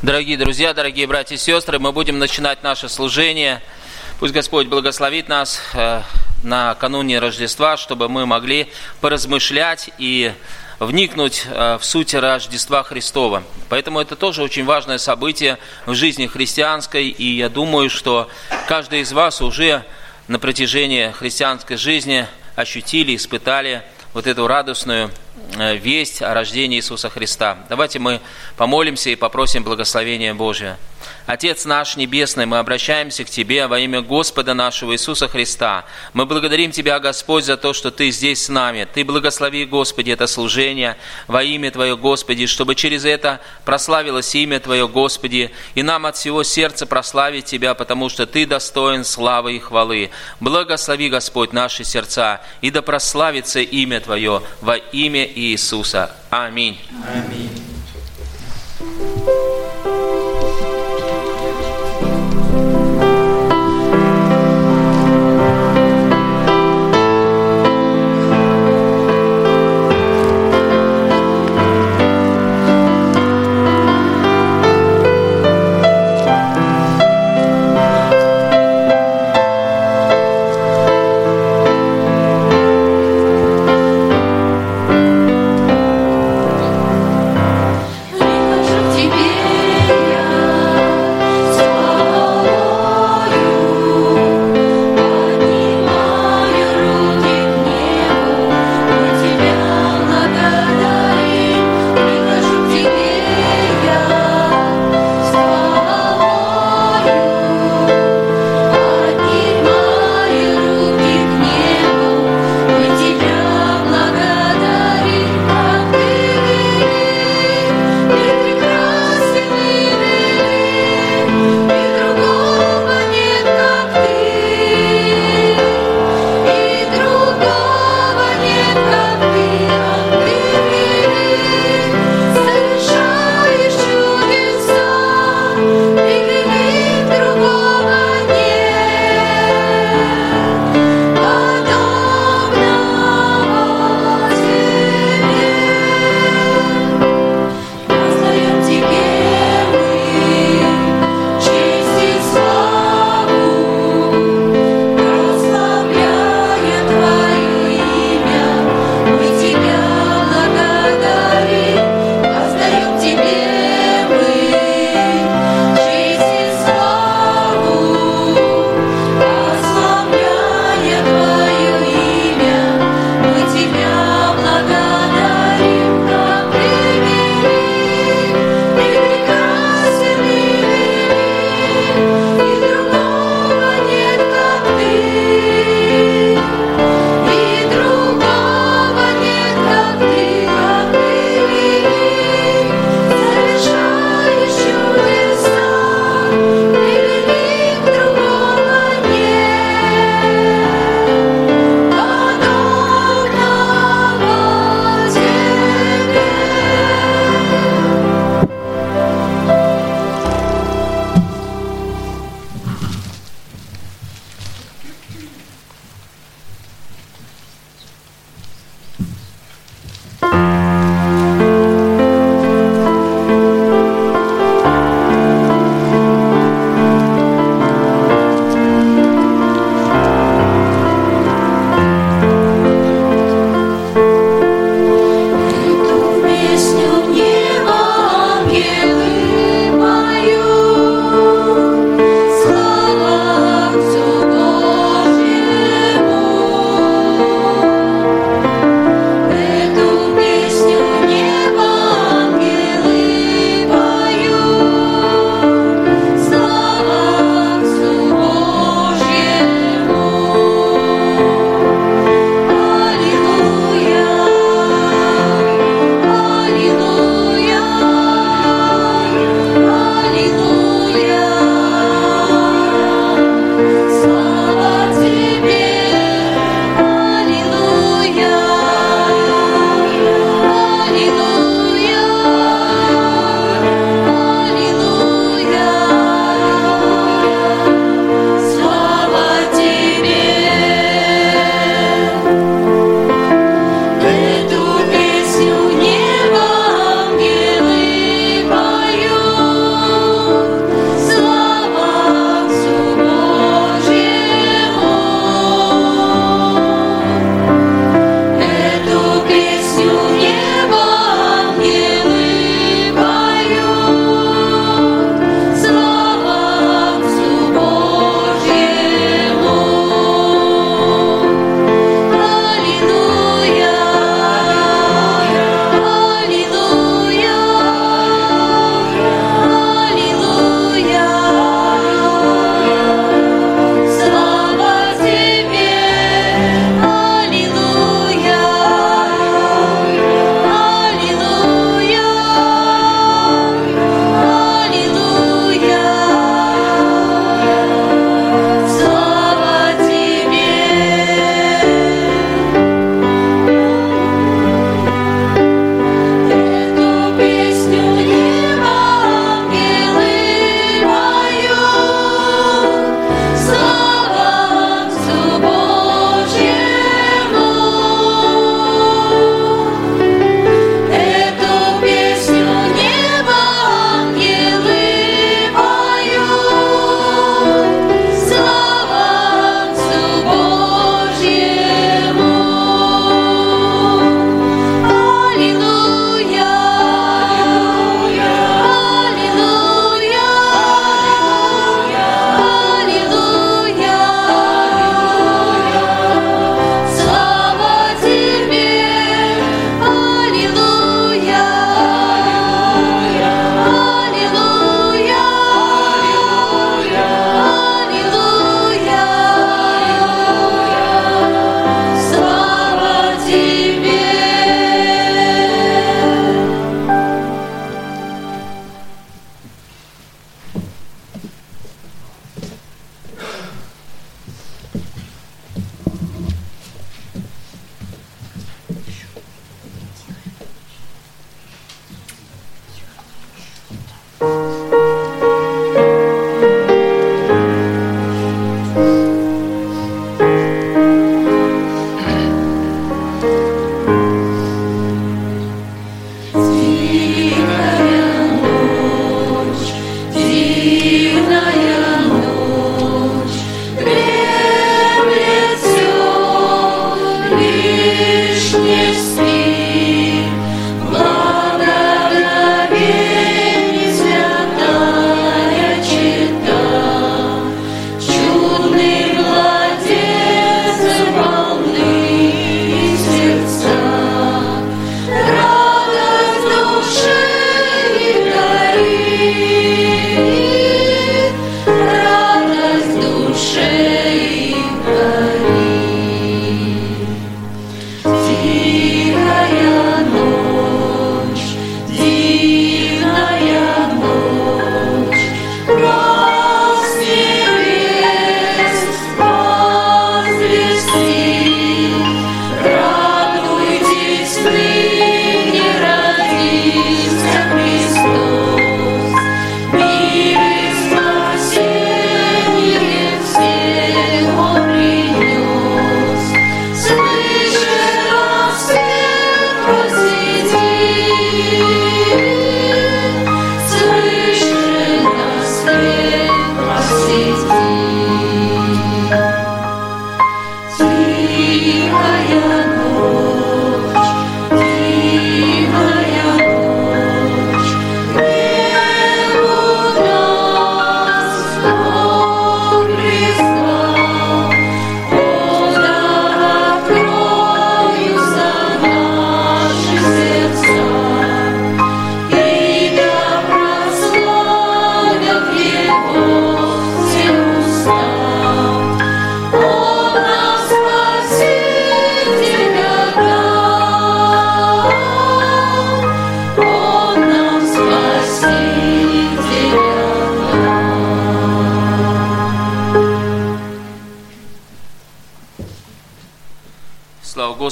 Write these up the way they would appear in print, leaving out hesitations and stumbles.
Дорогие друзья, дорогие братья и сестры, мы будем начинать наше служение. Пусть Господь благословит нас накануне Рождества, чтобы мы могли поразмышлять и вникнуть в суть Рождества Христова. Поэтому это тоже очень важное событие в жизни христианской, и я думаю, что каждый из вас уже на протяжении христианской жизни ощутили, испытали вот эту радостную весть о рождении Иисуса Христа. Давайте мы помолимся и попросим благословения Божия. Отец наш Небесный, мы обращаемся к Тебе во имя Господа нашего Иисуса Христа. Мы благодарим Тебя, Господь, за то, что Ты здесь с нами. Ты благослови, Господи, это служение во имя Твое, Господи, чтобы через это прославилось имя Твое, Господи, и нам от всего сердца прославить Тебя, потому что Ты достоин славы и хвалы. Благослови, Господь, наши сердца, и да прославится имя Твое во имя Иисуса. Аминь. Аминь.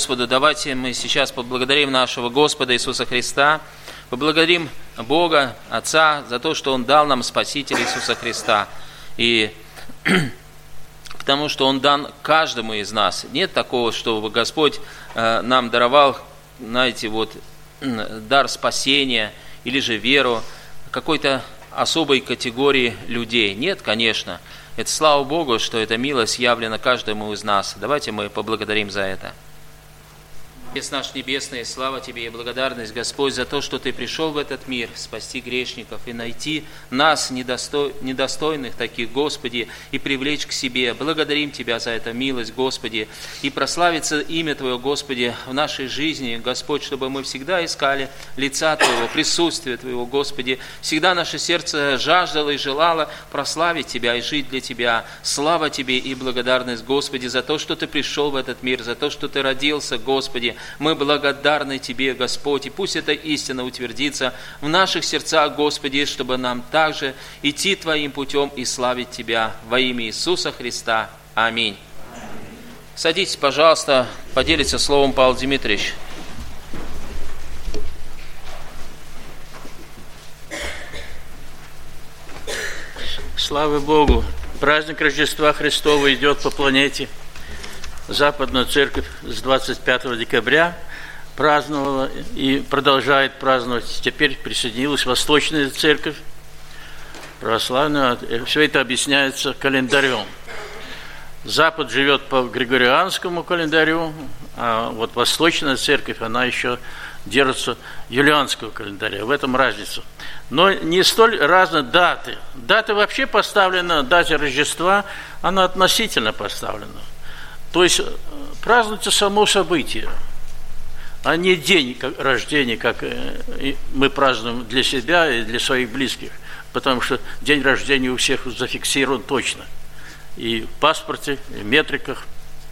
Господу. Давайте мы сейчас поблагодарим нашего Господа Иисуса Христа, поблагодарим Бога, Отца, за то, что Он дал нам Спасителя Иисуса Христа. И потому что Он дан каждому из нас. Нет такого, чтобы Господь нам даровал, знаете, вот дар спасения или же веру какой-то особой категории людей. Нет, конечно. Это слава Богу, что эта милость явлена каждому из нас. Давайте мы поблагодарим за это. Отец наш Небесный, слава Тебе и благодарность, Господь, за то, что Ты пришел в этот мир спасти грешников и найти нас, недостойных таких, Господи, и привлечь к себе. Благодарим Тебя за эту милость, Господи, и прославится имя Твое, Господи, в нашей жизни, Господь, чтобы мы всегда искали лица Твоего, присутствия Твоего, Господи. Всегда наше сердце жаждало и желало прославить Тебя и жить для Тебя. Слава Тебе и благодарность, Господи, за то, что Ты пришел в этот мир, за то, что Ты родился, Господи. Мы благодарны Тебе, Господь, и пусть эта истина утвердится в наших сердцах, Господи, чтобы нам также идти Твоим путем и славить Тебя во имя Иисуса Христа. Аминь. Садитесь, пожалуйста, поделиться словом Павел Дмитриевич. Слава Богу! Праздник Рождества Христова идет по планете. Западная церковь с 25 декабря праздновала и продолжает праздновать. Теперь присоединилась Восточная церковь православная. Все это объясняется календарем. Запад живет по григорианскому календарю, а вот Восточная церковь, она еще держится юлианского календаря. В этом разница. Но не столь разные даты. Дата вообще поставлена, дата Рождества, она относительно поставлена. То есть празднуется само событие, а не день рождения, как мы празднуем для себя и для своих близких. Потому что день рождения у всех зафиксирован точно. И в паспорте, и в метриках.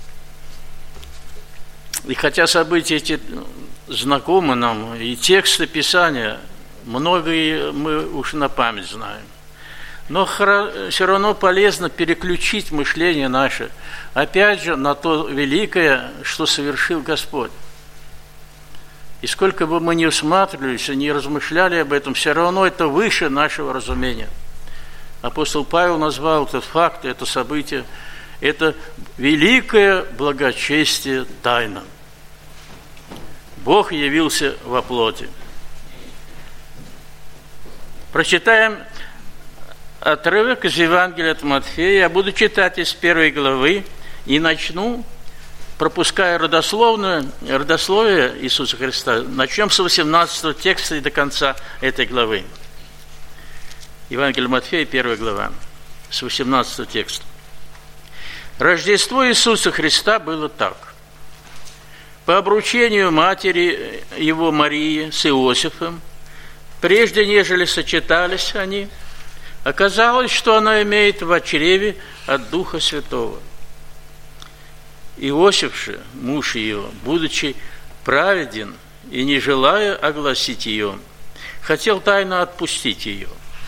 И хотя события эти знакомы нам, и тексты Писания, многие мы уж на память знаем. Но все равно полезно переключить мышление наше, опять же, на то великое, что совершил Господь. И сколько бы мы ни усматривались и не размышляли об этом, все равно это выше нашего разумения. Апостол Павел назвал этот факт, это событие, это великое благочестие тайна. Бог явился во плоти. Прочитаем отрывок из Евангелия от Матфея. Я буду читать из 1 главы и начну, пропуская родословие Иисуса Христа. Начнем с 18 текста и до конца этой главы. Евангелие Матфея, 1 глава, с 18 текста. Рождество Иисуса Христа было так. По обручению матери его Марии с Иосифом, прежде нежели сочетались они, оказалось, что она имеет в чреве от Духа Святого. Иосиф же, муж ее, будучи праведен и не желая огласить ее, хотел тайно отпустить ее.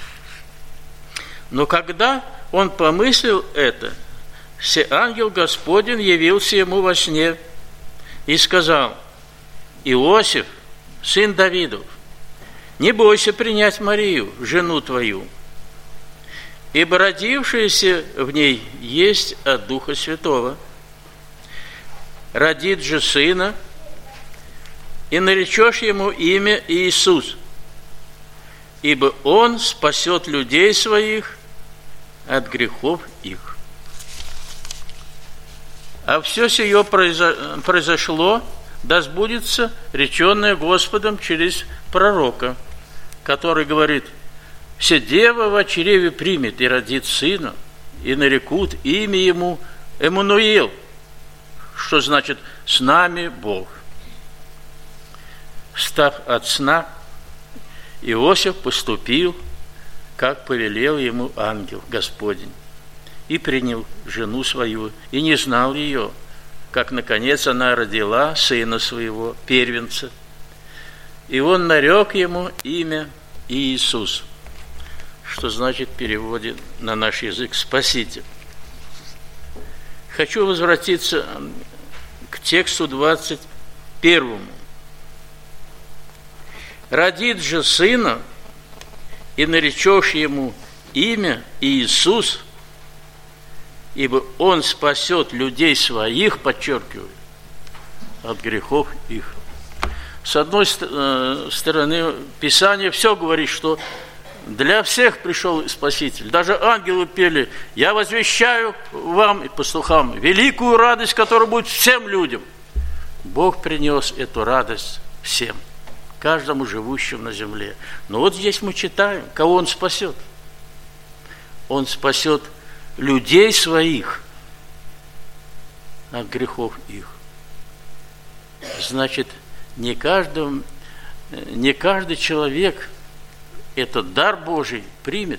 Но когда он помыслил это, ангел Господень явился ему во сне и сказал: Иосиф, сын Давидов, не бойся принять Марию, жену твою, ибо родившееся в ней есть от Духа Святого. Родит же сына, и наречешь ему имя Иисус, ибо он спасет людей своих от грехов их. А все сие произошло, да сбудется реченное Господом через пророка, который говорит: «Все дева во чреве примет и родит сына, и нарекут имя ему Эммануил», что значит «с нами Бог». Встав от сна, Иосиф поступил, как повелел ему ангел Господень, и принял жену свою, и не знал ее, как, наконец, она родила сына своего, первенца. И он нарек ему имя Иисус, что значит в переводе на наш язык «Спаситель». Хочу возвратиться к тексту первому. Родит же сына, и наречешь ему имя Иисус, ибо он спасет людей своих, подчеркиваю, от грехов их. С одной стороны, Писание все говорит, что для всех пришел Спаситель. Даже ангелы пели: «Я возвещаю вам и пастухам великую радость, которая будет всем людям». Бог принес эту радость всем, каждому живущему на земле. Но вот здесь мы читаем, кого Он спасет. Он спасет людей своих от грехов их. Значит, не каждый человек этот дар Божий примет.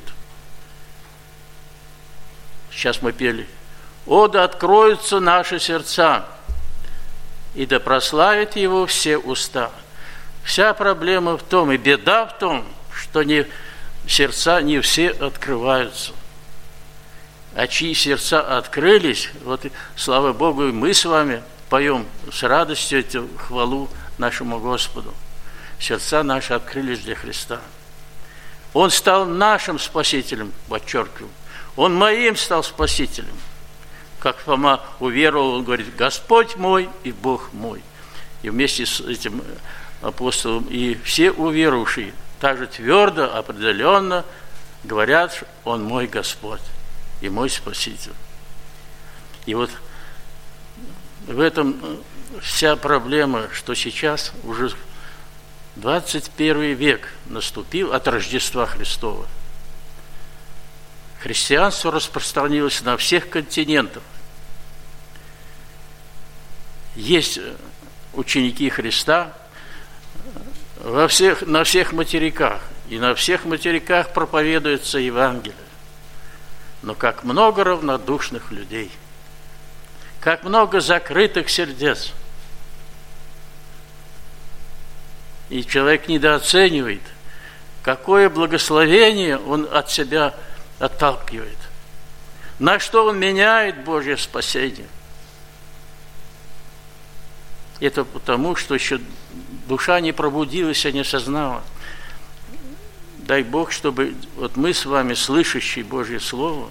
Сейчас мы пели: «О, да откроются наши сердца, и да прославят Его все уста». Вся проблема в том, и беда в том, что сердца не все открываются. А чьи сердца открылись, вот, слава Богу, мы с вами поем с радостью эту хвалу нашему Господу. Сердца наши открылись для Христа. Он стал нашим Спасителем, подчеркиваю. Он моим стал Спасителем. Как Фома уверовал, он говорит: «Господь мой и Бог мой». И вместе с этим апостолом и все уверовавшие также твердо, определенно говорят: «Он мой Господь и мой Спаситель». И вот в этом вся проблема, что сейчас уже 21 век наступил от Рождества Христова. Христианство распространилось на всех континентах. Есть ученики Христа на всех материках. И на всех материках проповедуется Евангелие. Но как много равнодушных людей, как много закрытых сердец. И человек недооценивает, какое благословение он от себя отталкивает. На что он меняет Божье спасение. Это потому, что еще душа не пробудилась и не осознала. Дай Бог, чтобы вот мы с вами, слышащие Божье Слово,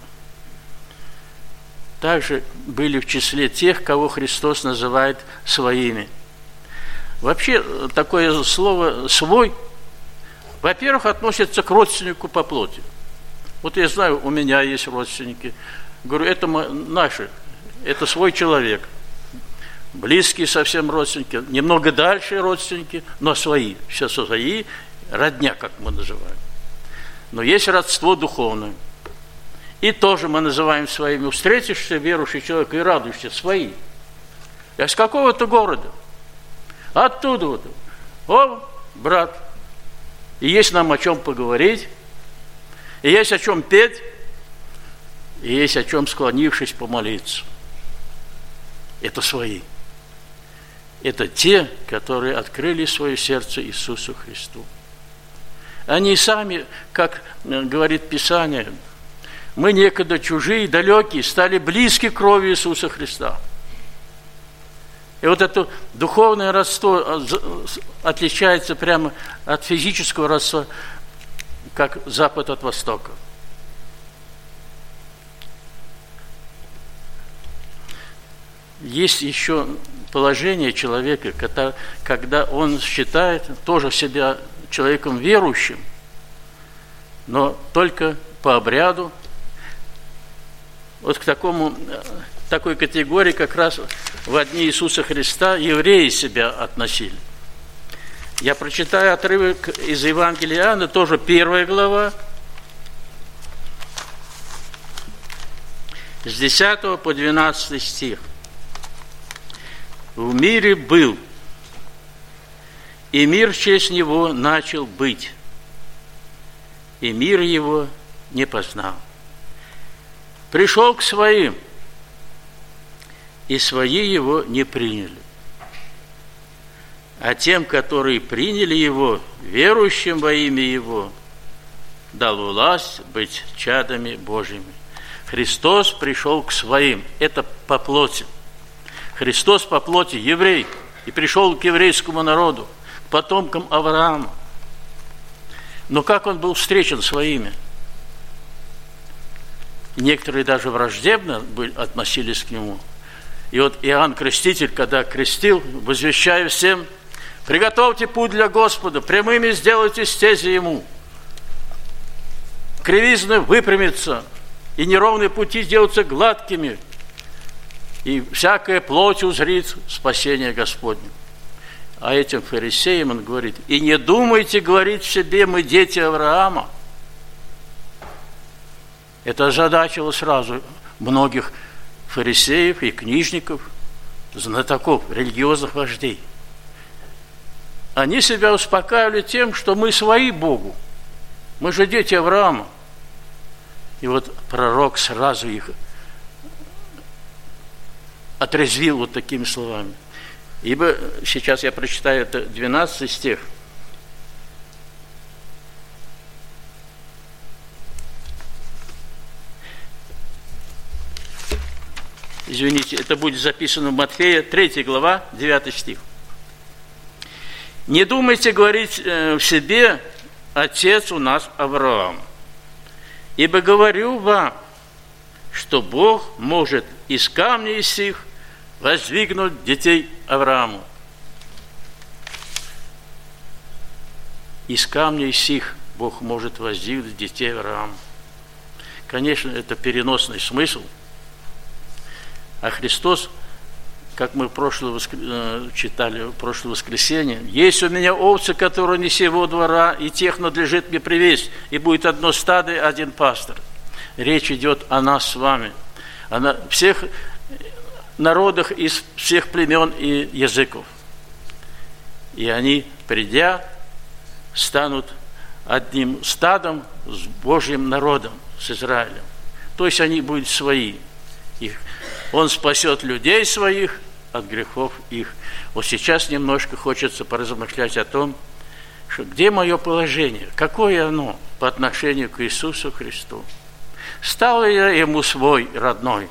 также были в числе тех, кого Христос называет своими. Вообще, такое слово «свой», во-первых, относится к родственнику по плоти. Вот я знаю, у меня есть родственники. Говорю, это наши, это свой человек. Близкие совсем родственники, немного дальше родственники, но свои. Все свои, родня, как мы называем. Но есть родство духовное. И тоже мы называем своими. Встретишься, верующий человек, и радуешься, свои. Я с какого-то города. Оттуда вот. О, брат. И есть нам о чем поговорить. И есть о чем петь. И есть о чем, склонившись, помолиться. Это свои. Это те, которые открыли свое сердце Иисусу Христу. Они сами, как говорит Писание, мы некогда чужие, далекие, стали близки крови Иисуса Христа. И вот это духовное родство отличается прямо от физического родства, как Запад от Востока. Есть еще положение человека, когда он считает тоже себя человеком верующим, но только по обряду. Вот к такой категории как раз во дни Иисуса Христа евреи себя относили. Я прочитаю отрывок из Евангелия Иоанна, тоже 1 глава, с 10 по 12 стих. «В мире был, и мир через него начал быть, и мир его не познал. Пришел к своим, и свои его не приняли. А тем, которые приняли его, верующим во имя его, дал власть быть чадами Божьими». Христос пришел к своим. Это по плоти. Христос по плоти еврей, и пришел к еврейскому народу, к потомкам Авраама. Но как он был встречен своими? Некоторые даже враждебно относились к нему. И вот Иоанн Креститель, когда крестил, возвещая всем: приготовьте путь для Господа, прямыми сделайте стези Ему. Кривизны выпрямятся, и неровные пути сделаются гладкими, и всякая плоть узрит спасение Господне. А этим фарисеям он говорит: и не думайте говорить себе: мы дети Авраама. Это озадачило сразу многих фарисеев и книжников, знатоков, религиозных вождей. Они себя успокаивали тем, что мы свои Богу. Мы же дети Авраама. И вот пророк сразу их отрезвил вот такими словами. Ибо, сейчас я прочитаю, это 12 стих. Извините, это будет записано в Матфея, 3 глава, 9 стих. «Не думайте говорить в себе: отец у нас Авраам. Ибо говорю вам, что Бог может из камней сих воздвигнуть детей Аврааму». Из камней сих Бог может воздвигнуть детей Аврааму. Конечно, это переносный смысл. А Христос, как мы читали в прошлое воскресенье: «Есть у меня овцы, которые не сего двора, и тех надлежит мне привесть, и будет одно стадо и один пастырь». Речь идет о нас с вами, о всех народах из всех племен и языков. И они, придя, станут одним стадом с Божьим народом, с Израилем. То есть они будут свои. Он спасет людей своих от грехов их. Вот сейчас немножко хочется поразмышлять о том, что где мое положение, какое оно по отношению к Иисусу Христу. Стал ли я Ему свой, родной?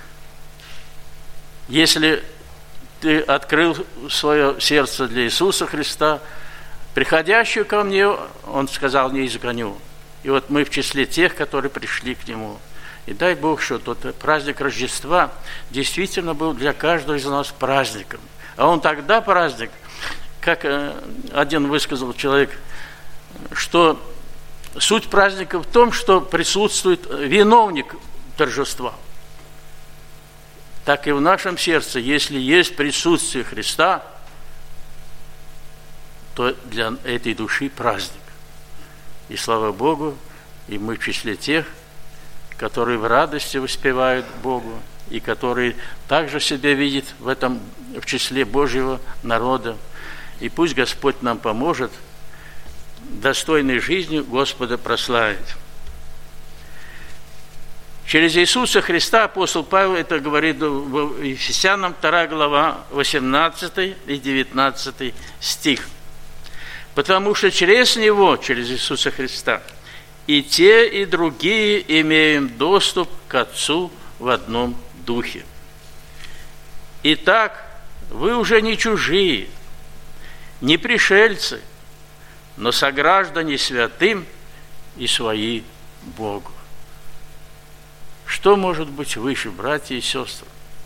Если ты открыл свое сердце для Иисуса Христа, приходящую ко мне, Он сказал, не изгоню. И вот мы в числе тех, которые пришли к Нему. И дай Бог, что тот праздник Рождества действительно был для каждого из нас праздником. А он тогда праздник, как один высказал человек, что суть праздника в том, что присутствует виновник торжества. Так и в нашем сердце, если есть присутствие Христа, то для этой души праздник. И слава Богу, и мы в числе тех, которые в радости воспевают Богу, и которые также себя видят в числе Божьего народа. И пусть Господь нам поможет достойной жизнью Господа прославить. Через Иисуса Христа апостол Павел это говорит в Ефесянам 2 глава 18 и 19 стих. «Потому что через Него, через Иисуса Христа, и те, и другие имеем доступ к Отцу в одном Духе. Итак, вы уже не чужие, не пришельцы, но сограждане святым и свои Богу». Что может быть выше, братья и сестры?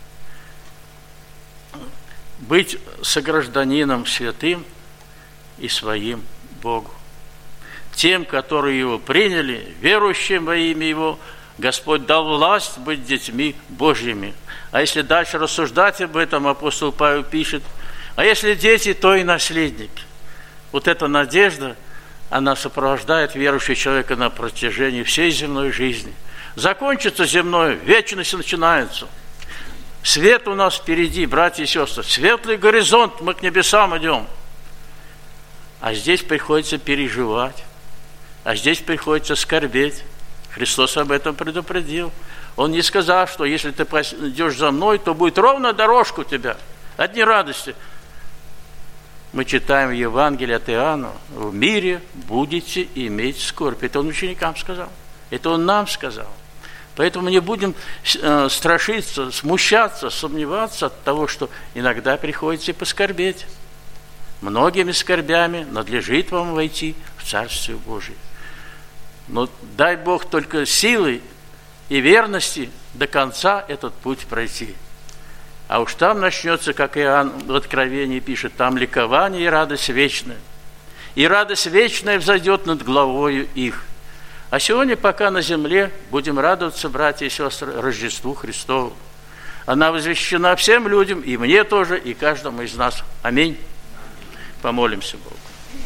Быть согражданином святым и своим Богу. Тем, которые Его приняли, верующим во имя Его, Господь дал власть быть детьми Божьими. А если дальше рассуждать об этом, апостол Павел пишет: а если дети, то и наследники. Вот эта надежда, она сопровождает верующего человека на протяжении всей земной жизни. Закончится земное, вечность начинается. Свет у нас впереди, братья и сестры. Светлый горизонт, мы к небесам идем. А здесь приходится переживать. А здесь приходится скорбеть. Христос об этом предупредил. Он не сказал, что если ты идешь за мной, то будет ровная дорожка у тебя. Одни радости. Мы читаем в Евангелии от Иоанна: в мире будете иметь скорбь. Это Он ученикам сказал. Это Он нам сказал. Поэтому не будем страшиться, смущаться, сомневаться от того, что иногда приходится и поскорбеть. Многими скорбями надлежит вам войти в Царствие Божие. Но дай Бог только силы и верности до конца этот путь пройти. А уж там начнется, как Иоанн в Откровении пишет, там ликование и радость вечная. И радость вечная взойдет над головою их. А сегодня, пока на земле, будем радоваться, братья и сестры, Рождеству Христову. Она возвещена всем людям, и мне тоже, и каждому из нас. Аминь. Помолимся Богу.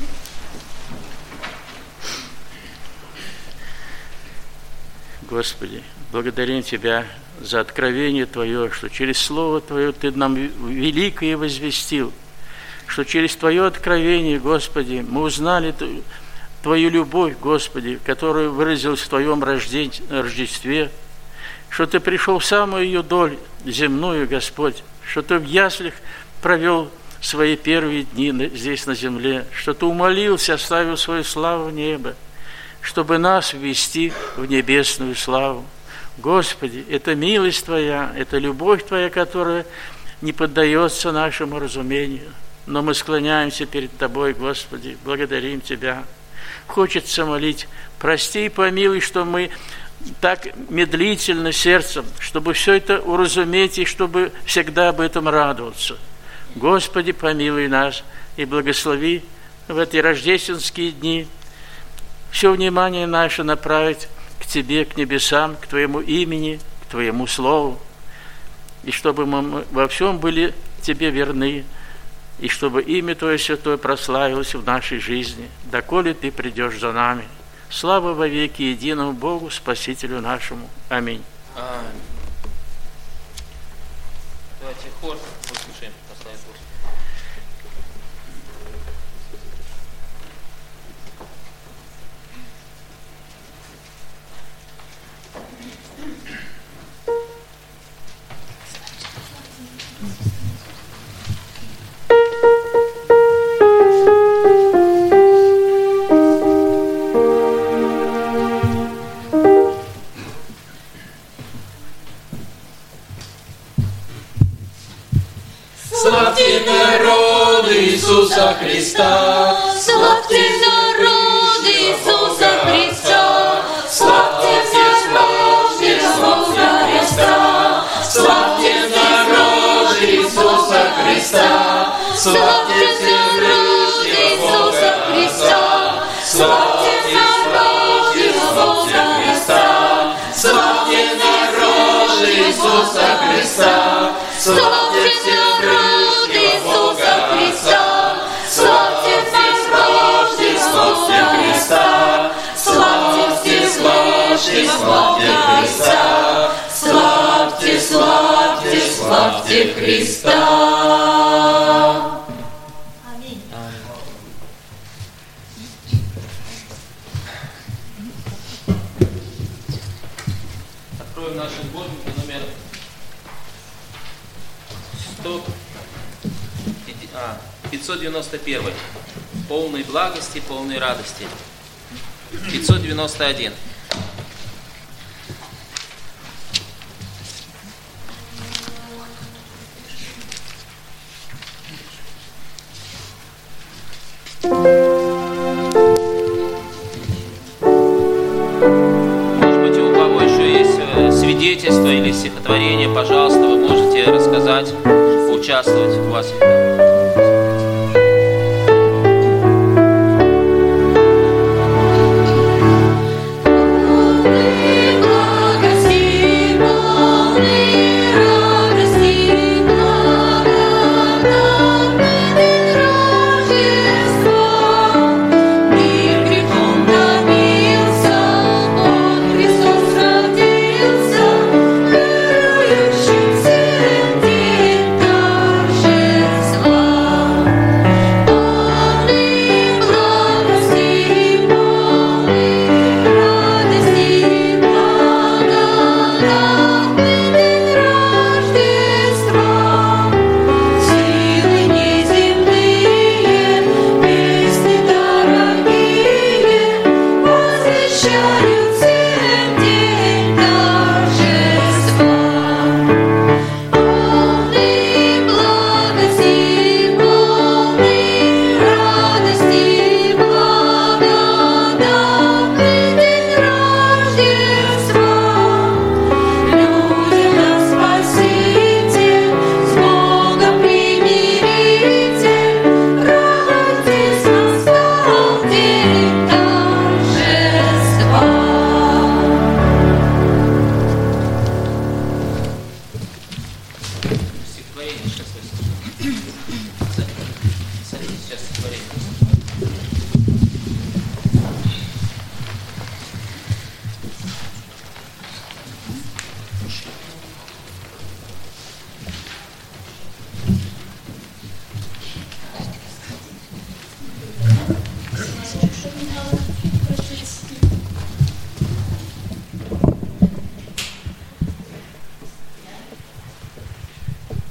Господи, благодарим Тебя за откровение Твое, что через Слово Твое Ты нам великое возвестил, что через Твое откровение, Господи, мы узнали Твою любовь, Господи, которая выразилась в Твоем Рождестве, что Ты пришел в самую ее долю земную, Господь, что Ты в яслях провел свои первые дни здесь на земле, что Ты умолился, оставил свою славу в небо, чтобы нас ввести в небесную славу. Господи, это милость Твоя, это любовь Твоя, которая не поддается нашему разумению. Но мы склоняемся перед Тобой, Господи, благодарим Тебя. Хочется молить, прости и помилуй, что мы так медлительно сердцем, чтобы все это уразуметь и чтобы всегда об этом радоваться. Господи, помилуй нас и благослови в эти рождественские дни все внимание наше направить к Тебе, к небесам, к Твоему имени, к Твоему Слову, и чтобы мы во всем были Тебе верны, и чтобы имя Твое Святое прославилось в нашей жизни, доколе Ты придешь за нами. Слава во веки единому Богу, Спасителю нашему. Аминь. Давайте хор выслушаем, пославим Господа. Славьте народ Иисуса Христа, славьте народ Иисуса Христа, славьте народ Иисуса Христа, славьте народ Иисуса Христа, славьте народ Иисуса Христа, славьте народ Иисуса Христа, славьте народ Иисуса Христа, славьте народ Иисуса Христа, славьте народ Иисуса Христа, славьте, славьте, славьте Христа, славьте, славьте, славьте Христа. Аминь. Откроем наши сборники номер 591. Полной благости, полной радости. 591. Может быть, у кого еще есть свидетельство или стихотворение, пожалуйста, вы можете рассказать, поучаствовать у вас.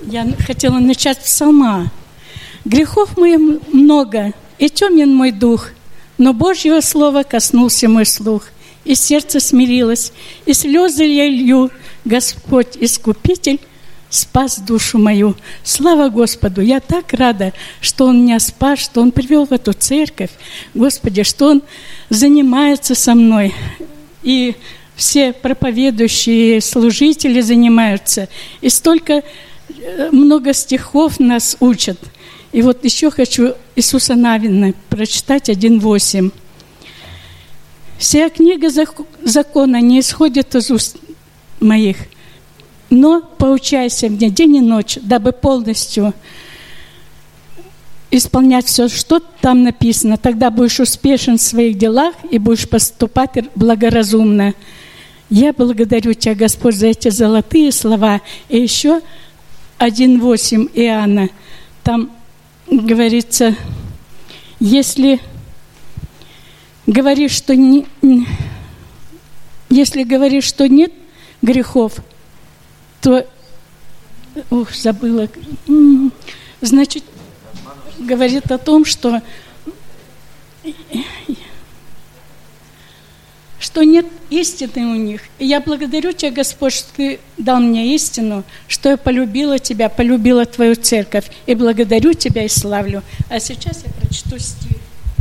Я хотела начать с псалма. «Грехов моих много, и темен мой дух, но Божьего слова коснулся мой слух, и сердце смирилось, и слезы я лью, Господь Искупитель спас душу мою». Слава Господу! Я так рада, что Он меня спас, что Он привел в эту церковь. Господи, что Он занимается со мной. И все проповедующие служители занимаются. И столько много стихов нас учат. И вот еще хочу Иисуса Навина прочитать 1:8. «Вся книга закона не исходит из уст моих, но поучайся мне день и ночь, дабы полностью исполнять все, что там написано. Тогда будешь успешен в своих делах и будешь поступать благоразумно». Я благодарю Тебя, Господь, за эти золотые слова. И еще 1:8 Иоанна. Там говорится, если говоришь, что нет грехов, то, забыла, значит, говорит о том, что нет истины у них. И я благодарю Тебя, Господь, что Ты дал мне истину, что я полюбила Тебя, полюбила Твою церковь. И благодарю Тебя и славлю. А сейчас я прочту стих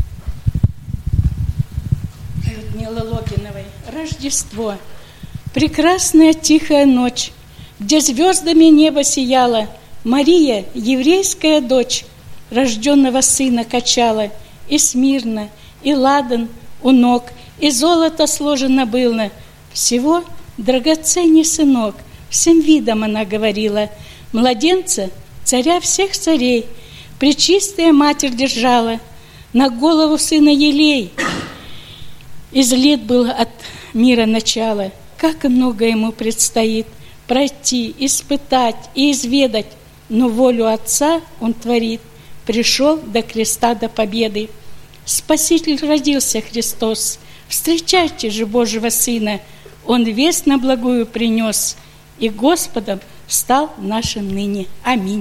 Людмилы Логиновой. «Рождество. Прекрасная тихая ночь, где звездами небо сияло, Мария, еврейская дочь, рожденного сына качала, и смирно, и ладан у ног, и золото сложено было. Всего драгоценней сынок, всем видом она говорила. Младенца, царя всех царей, пречистая матерь держала, на голову сына елей. Излит был от мира начала. Как много ему предстоит пройти, испытать и изведать, но волю Отца он творит. Пришел до креста, до победы. Спаситель родился Христос. Встречайте же Божьего Сына. Он весть на благую принес, и Господом стал нашим ныне. Аминь.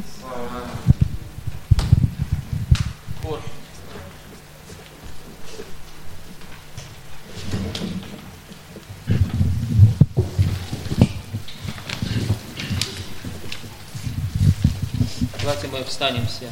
Давайте мы встанем все.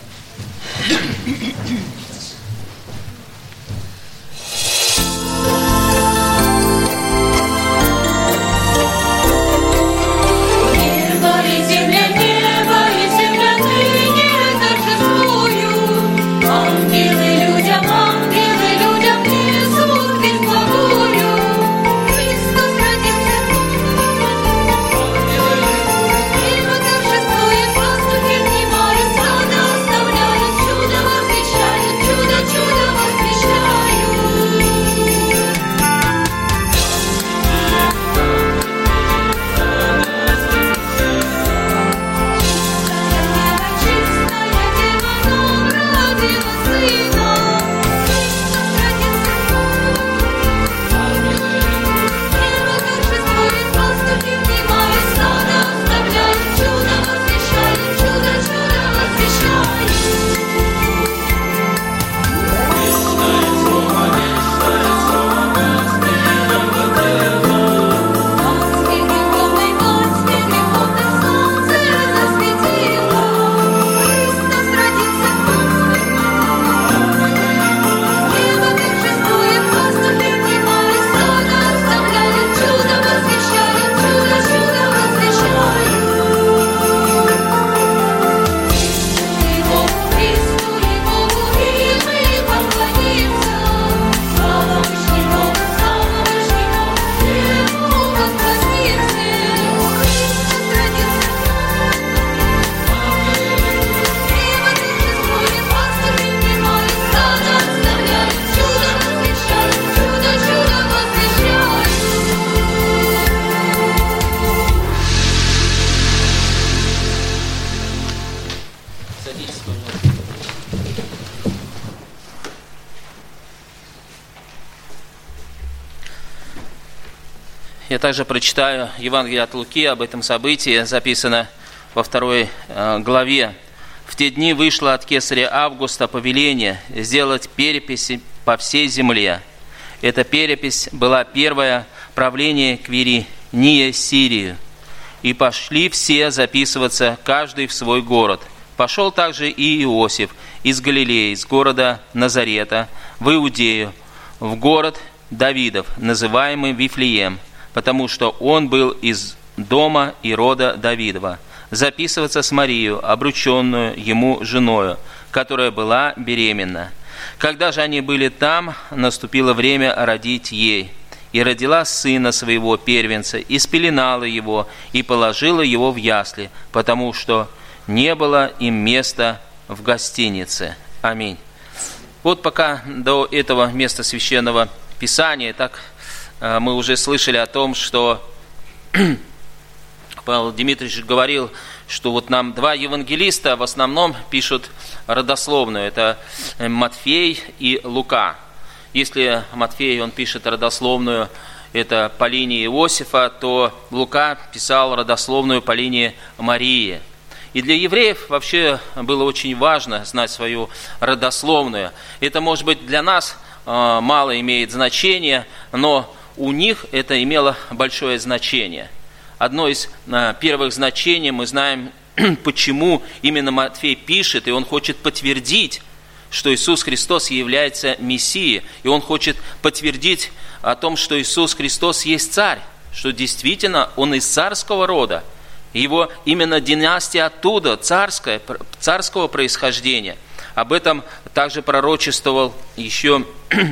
Я также прочитаю Евангелие от Луки, об этом событии записано во 2 главе. В те дни вышло от кесаря Августа повеление сделать переписи по всей земле. Эта перепись была первое правление Квиринии Сирии. И пошли все записываться, каждый в свой город. Пошел также и Иосиф из Галилеи, из города Назарета, в Иудею, в город Давидов, называемый Вифлеем, потому что он был из дома и рода Давидова, записываться с Марией, обрученную ему женою, которая была беременна. Когда же они были там, наступило время родить ей. И родила сына своего первенца, и спеленала его, и положила его в ясли, потому что не было им места в гостинице. Аминь. Вот пока до этого места Священного Писания, так мы уже слышали о том, что Павел Дмитриевич говорил, что вот нам два евангелиста в основном пишут родословную. Это Матфей и Лука. Если Матфей, он пишет родословную, это по линии Иосифа, то Лука писал родословную по линии Марии. И для евреев вообще было очень важно знать свою родословную. Это, может быть, для нас мало имеет значения, но у них это имело большое значение. Одно из первых значений, мы знаем, почему именно Матфей пишет, и он хочет подтвердить, что Иисус Христос является Мессией, и он хочет подтвердить о том, что Иисус Христос есть царь, что действительно он из царского рода, его именно династия оттуда, царского происхождения. Об этом также пророчествовал еще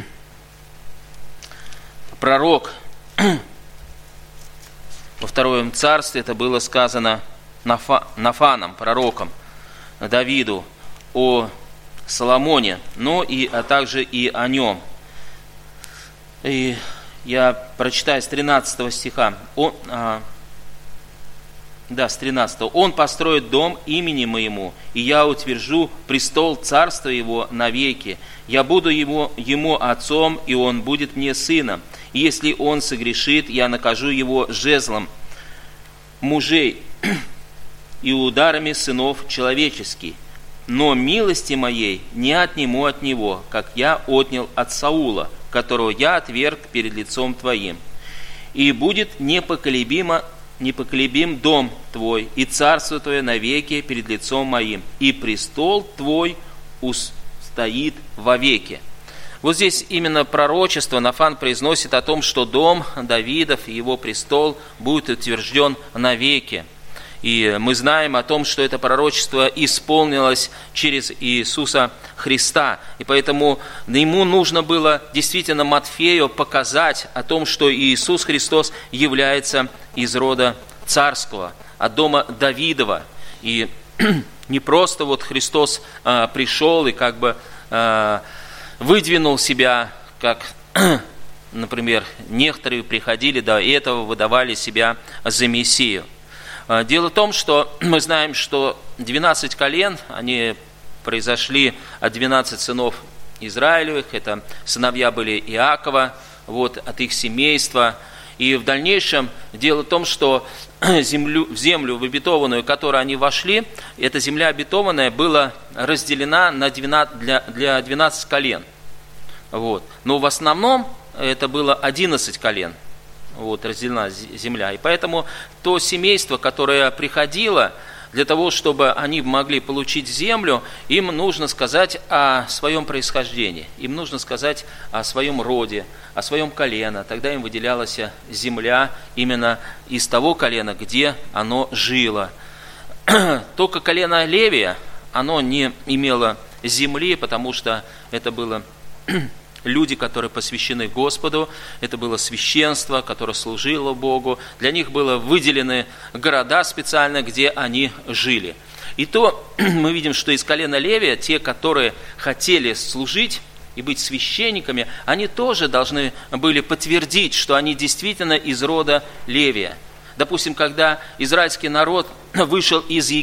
пророк во Втором царстве, это было сказано Нафаном, пророком, Давиду, о Соломоне, но а также и о нем. И я прочитаю с 13 стиха. С 13. «Он построит дом имени моему, и я утвержу престол царства его навеки. Я буду ему отцом, и он будет мне сыном. И если он согрешит, я накажу его жезлом мужей и ударами сынов человеческих. Но милости моей не отниму от него, как я отнял от Саула, которого я отверг перед лицом твоим. И будет непоколебим дом твой, и царство твое навеки перед лицом моим, и престол твой устоит вовеки». Вот здесь именно пророчество Нафан произносит о том, что дом Давидов и его престол будет утвержден навеки. И мы знаем о том, что это пророчество исполнилось через Иисуса Христа. И поэтому ему нужно было действительно Матфею показать о том, что Иисус Христос является из рода царского, от дома Давидова. И не просто вот Христос пришел и как бы выдвинул себя, как, например, некоторые приходили до этого, выдавали себя за Мессию. Дело в том, что мы знаем, что 12 колен, они произошли от 12 сынов Израилевых, это сыновья были Иакова, вот, от их семейства. И в дальнейшем дело в том, что в землю в обетованную, в которую они вошли, эта земля обетованная была разделена для 12 колен. Вот. Но в основном это было 11 колен. Вот, разделена земля. И поэтому то семейство, которое приходило, для того, чтобы они могли получить землю, им нужно сказать о своем происхождении, им нужно сказать о своем роде, о своем колене. Тогда им выделялась земля именно из того колена, где оно жило. Только колено Левия, оно не имело земли, потому что это было люди, которые посвящены Господу, это было священство, которое служило Богу. Для них были выделены города специально, где они жили. И то мы видим, что из колена Левия, те, которые хотели служить и быть священниками, они тоже должны были подтвердить, что они действительно из рода Левия. Допустим, когда израильский народ вышел из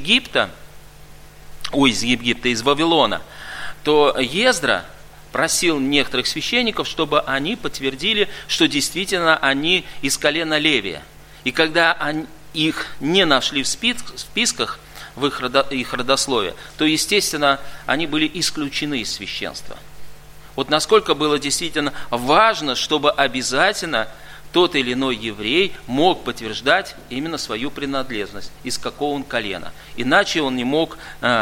Вавилона, то Ездра просил некоторых священников, чтобы они подтвердили, что действительно они из колена Левия. И когда их не нашли в списках, в их родословие, то, естественно, они были исключены из священства. Вот насколько было действительно важно, чтобы обязательно тот или иной еврей мог подтверждать именно свою принадлежность, из какого он колена. Иначе он не мог,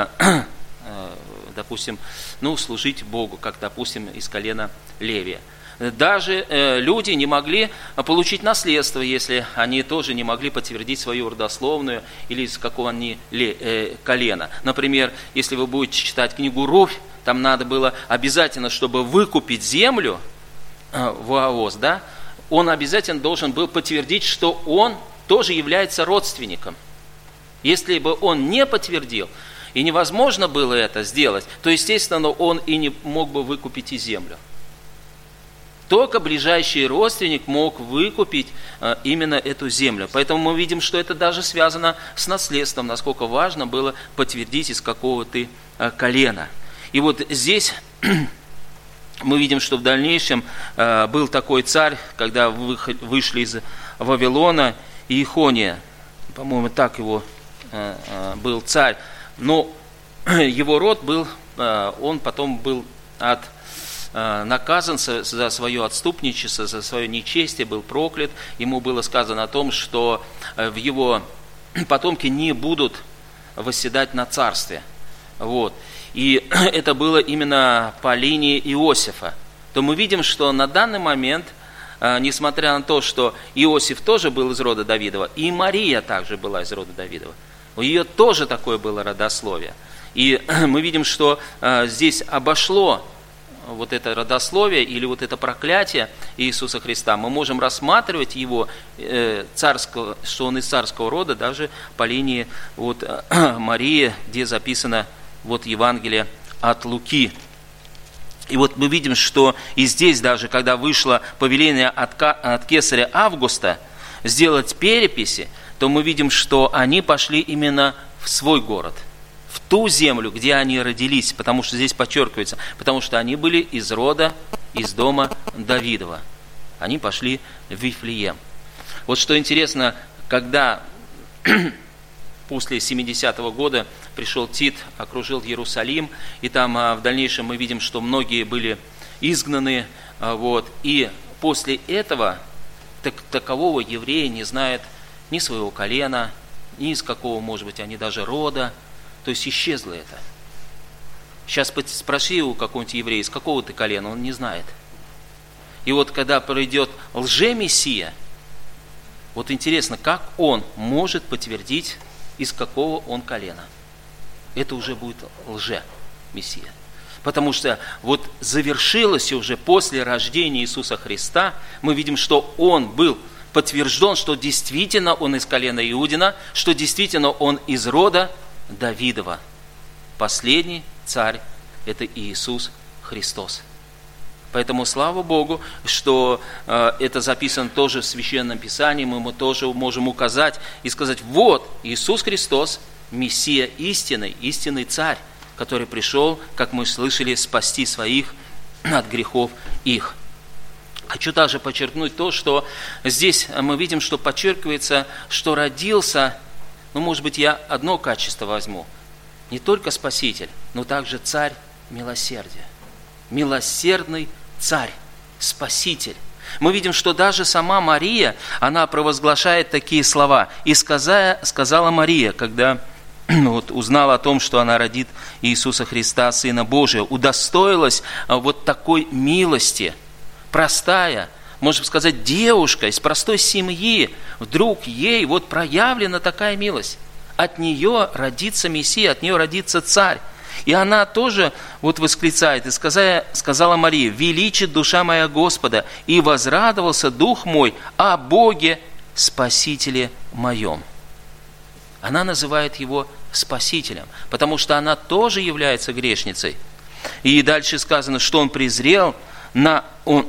допустим, служить Богу, как, допустим, из колена Левия. Даже люди не могли получить наследство, если они тоже не могли подтвердить свою родословную или из какого они колена. Например, если вы будете читать книгу Рувь, там надо было обязательно, чтобы выкупить землю в Ооз, да, он обязательно должен был подтвердить, что он тоже является родственником. Если бы он не подтвердил, и невозможно было это сделать, то, естественно, он и не мог бы выкупить и землю. Только ближайший родственник мог выкупить именно эту землю. Поэтому мы видим, что это даже связано с наследством, насколько важно было подтвердить, из какого ты колена. И вот здесь мы видим, что в дальнейшем был такой царь, когда вышли из Вавилона, Иехония, по-моему, так его был царь, но его род был, он потом был наказан за свое отступничество, за свое нечестие, был проклят. Ему было сказано о том, что в его потомки не будут восседать на царстве. Вот. И это было именно по линии Иосифа. То мы видим, что на данный момент, несмотря на то, что Иосиф тоже был из рода Давидова, и Мария также была из рода Давидова, у нее тоже такое было родословие. И мы видим, что здесь обошло вот это родословие или вот это проклятие Иисуса Христа. Мы можем рассматривать его царского, что он из царского рода, даже по линии вот Марии, где записано вот Евангелие от Луки. И вот мы видим, что и здесь даже, когда вышло повеление от кесаря Августа сделать переписи, то мы видим, что они пошли именно в свой город, в ту землю, где они родились, потому что здесь подчеркивается, потому что они были из рода, из дома Давидова. Они пошли в Вифлеем. Вот что интересно, когда после 70-го года пришел Тит, окружил Иерусалим, и там в дальнейшем мы видим, что многие были изгнаны, вот, и после этого такового еврея не знает ни своего колена, ни из какого, может быть, они даже рода, то есть исчезло это. Сейчас спроси у какого-нибудь еврея, из какого ты колена, он не знает. И вот когда придет лже-мессия, вот интересно, как он может подтвердить, из какого он колена. Это уже будет лже-мессия. Потому что вот завершилось уже после рождения Иисуса Христа, мы видим, что он был подтвержден, что действительно он из колена Иудина, что действительно он из рода Давидова. Последний царь – это Иисус Христос. Поэтому слава Богу, что это записано тоже в Священном Писании, мы тоже можем указать и сказать, вот Иисус Христос, Мессия истинный царь, который пришел, как мы слышали, спасти своих от грехов их. Хочу также подчеркнуть то, что здесь мы видим, что подчеркивается, что родился, может быть, я одно качество возьму, не только Спаситель, но также Царь милосердия. Милосердный Царь, Спаситель. Мы видим, что даже сама Мария, она провозглашает такие слова. «И сказала Мария, когда узнала о том, что она родит Иисуса Христа, Сына Божия, удостоилась вот такой милости». Простая, можно сказать, девушка из простой семьи, вдруг ей вот проявлена такая милость. От нее родится Мессия, от нее родится Царь. И она тоже вот восклицает, и сказала Мария, «Величит душа моя Господа, и возрадовался дух мой о Боге Спасителе моем». Она называет его Спасителем, потому что она тоже является грешницей. И дальше сказано, что он презрел он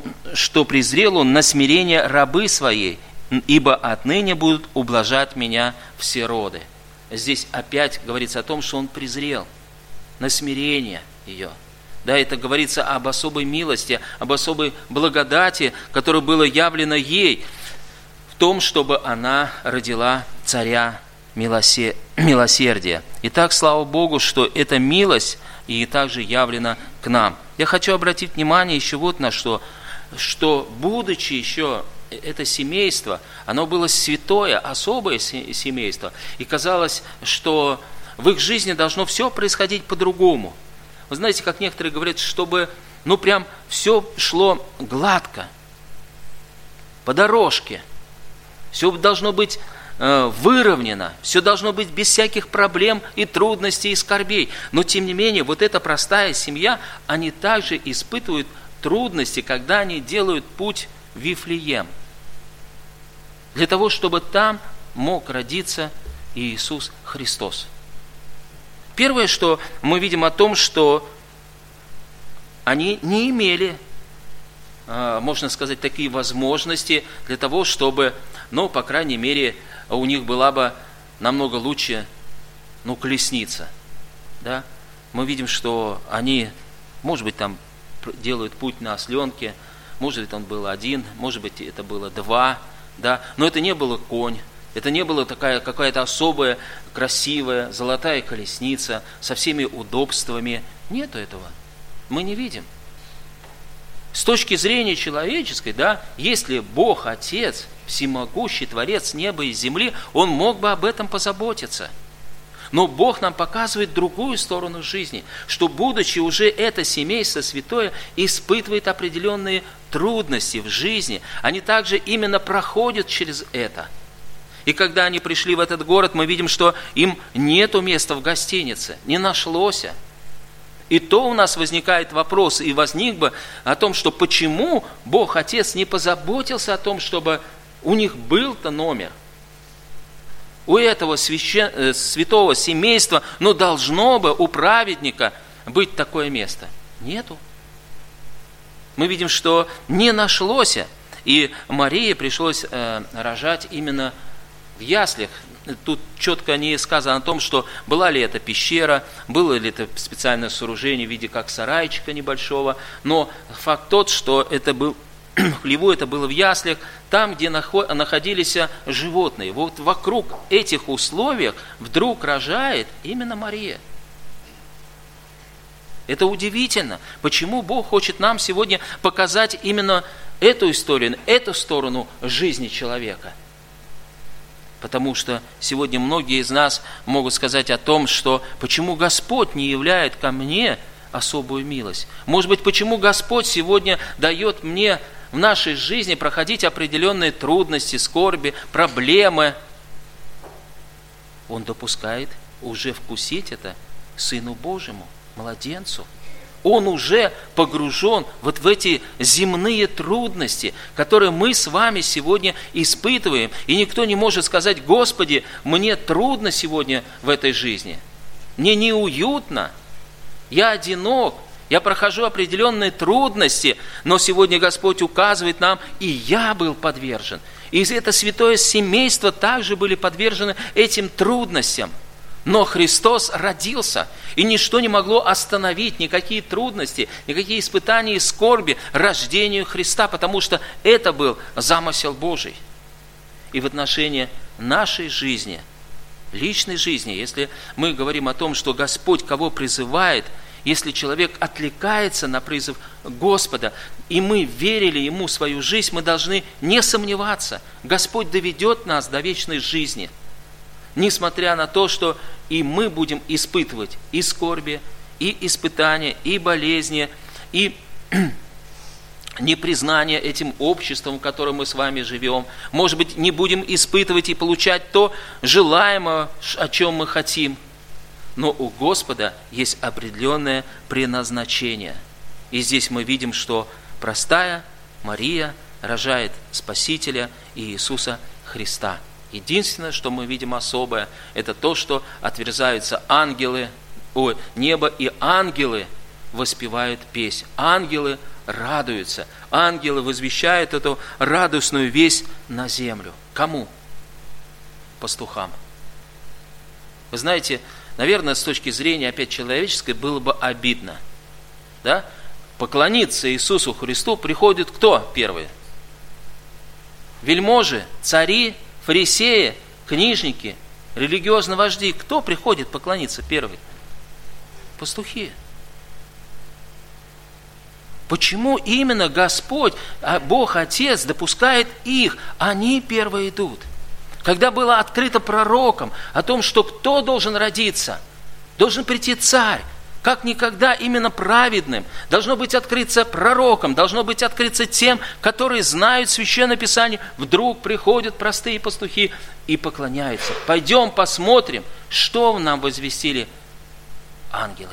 на смирение рабы своей, ибо отныне будут ублажать меня все роды. Здесь опять говорится о том, что он презрел на смирение ее. Да, это говорится об особой милости, об особой благодати, которая была явлена ей в том, чтобы она родила царя милосердия. Итак, слава Богу, что эта милость и также явлена к нам. Я хочу обратить внимание еще вот на что будучи еще это семейство, оно было святое, особое семейство, и казалось, что в их жизни должно все происходить по-другому. Вы знаете, как некоторые говорят, чтобы, прям все шло гладко, по дорожке, все должно быть выровнено, все должно быть без всяких проблем и трудностей и скорбей. Но тем не менее, вот эта простая семья, они также испытывают трудности, когда они делают путь в Вифлеем, для того, чтобы там мог родиться Иисус Христос. Первое, что мы видим о том, что они не имели, можно сказать, такие возможности для того, чтобы, по крайней мере, у них была бы намного лучше, колесница. Да? Мы видим, что они, может быть, там делают путь на осленке, может быть, он был один, может быть, это было два, да? Но это не было конь, это не была такая какая-то особая, красивая, золотая колесница со всеми удобствами. Нету этого. Мы не видим. С точки зрения человеческой, да, если Бог Отец, всемогущий Творец неба и земли, Он мог бы об этом позаботиться. Но Бог нам показывает другую сторону жизни, что, будучи уже это семейство святое, испытывает определенные трудности в жизни. Они также именно проходят через это. И когда они пришли в этот город, мы видим, что им нету места в гостинице, не нашлось. И то у нас возникает вопрос, и возник бы о том, что почему Бог Отец не позаботился о том, чтобы у них был-то номер. У этого святого семейства, должно бы у праведника быть такое место. Нету. Мы видим, что не нашлось, и Марии пришлось рожать именно в яслях. Тут четко не сказано о том, что была ли это пещера, было ли это специальное сооружение в виде как сарайчика небольшого, но факт тот, что это был в хлеву, это было в яслях, там, где находились животные. Вот вокруг этих условий вдруг рожает именно Мария. Это удивительно. Почему Бог хочет нам сегодня показать именно эту историю, эту сторону жизни человека? Потому что сегодня многие из нас могут сказать о том, что почему Господь не являет ко мне особую милость? Может быть, почему Господь сегодня дает мне в нашей жизни проходить определенные трудности, скорби, проблемы? Он допускает уже вкусить это Сыну Божьему, младенцу. Он уже погружен вот в эти земные трудности, которые мы с вами сегодня испытываем. И никто не может сказать: Господи, мне трудно сегодня в этой жизни, мне неуютно, я одинок, я прохожу определенные трудности, но сегодня Господь указывает нам, и я был подвержен. И это святое семейство также были подвержены этим трудностям. Но Христос родился, и ничто не могло остановить никакие трудности, никакие испытания и скорби рождению Христа, потому что это был замысел Божий. И в отношении нашей жизни, личной жизни, если мы говорим о том, что Господь кого призывает, если человек отвлекается на призыв Господа, и мы верили Ему свою жизнь, мы должны не сомневаться, Господь доведет нас до вечной жизни. Несмотря на то, что и мы будем испытывать и скорби, и испытания, и болезни, и непризнание этим обществом, в котором мы с вами живем. Может быть, не будем испытывать и получать то желаемое, о чем мы хотим. Но у Господа есть определенное предназначение. И здесь мы видим, что простая Мария рожает Спасителя Иисуса Христа. Единственное, что мы видим особое, это то, что отверзаются небо, и ангелы воспевают песнь. Ангелы радуются. Ангелы возвещают эту радостную весть на землю. Кому? Пастухам. Вы знаете, наверное, с точки зрения, опять, человеческой, было бы обидно. Да? Поклониться Иисусу Христу приходит кто первый? Вельможи, цари, фарисеи, книжники религиозные вожди, кто приходит поклониться первый? Пастухи. Почему именно Господь, Бог Отец допускает их? Они первые идут. Когда было открыто пророком о том, что кто должен родиться, должен прийти царь, как никогда именно праведным, должно быть открыться пророком, должно быть открыться тем, которые знают Священное Писание. Вдруг приходят простые пастухи и поклоняются. Пойдем посмотрим, что нам возвестили ангелы.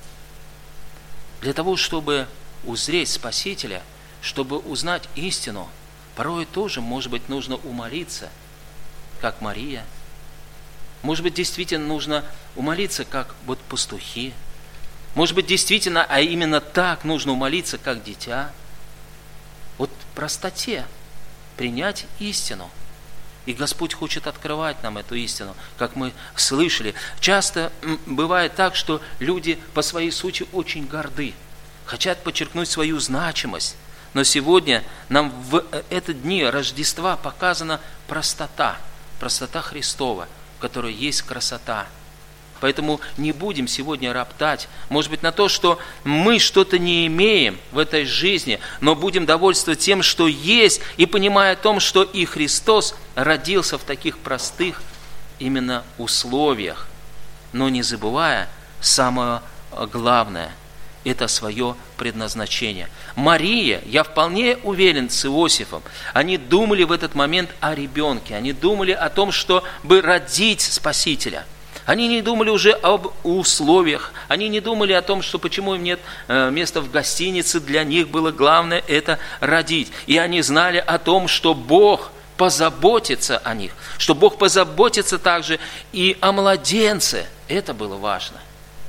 Для того, чтобы узреть Спасителя, чтобы узнать истину, порой тоже, может быть, нужно умолиться, как Мария. Может быть, действительно нужно умолиться, как вот пастухи. Может быть, действительно, а именно так нужно умолиться, как дитя. Вот в простоте принять истину. И Господь хочет открывать нам эту истину, как мы слышали. Часто бывает так, что люди по своей сути очень горды, хотят подчеркнуть свою значимость. Но сегодня нам в эти дни Рождества показана простота Христова, в которой есть красота. Поэтому не будем сегодня роптать, может быть, на то, что мы что-то не имеем в этой жизни, но будем довольствоваться тем, что есть, и понимая о том, что и Христос родился в таких простых именно условиях, но не забывая самое главное – это свое предназначение. Мария, я вполне уверен, с Иосифом, они думали в этот момент о ребенке, они думали о том, чтобы родить Спасителя. Они не думали уже об условиях, они не думали о том, что почему им нет места в гостинице, для них было главное это родить. И они знали о том, что Бог позаботится о них, что Бог позаботится также и о младенце. Это было важно.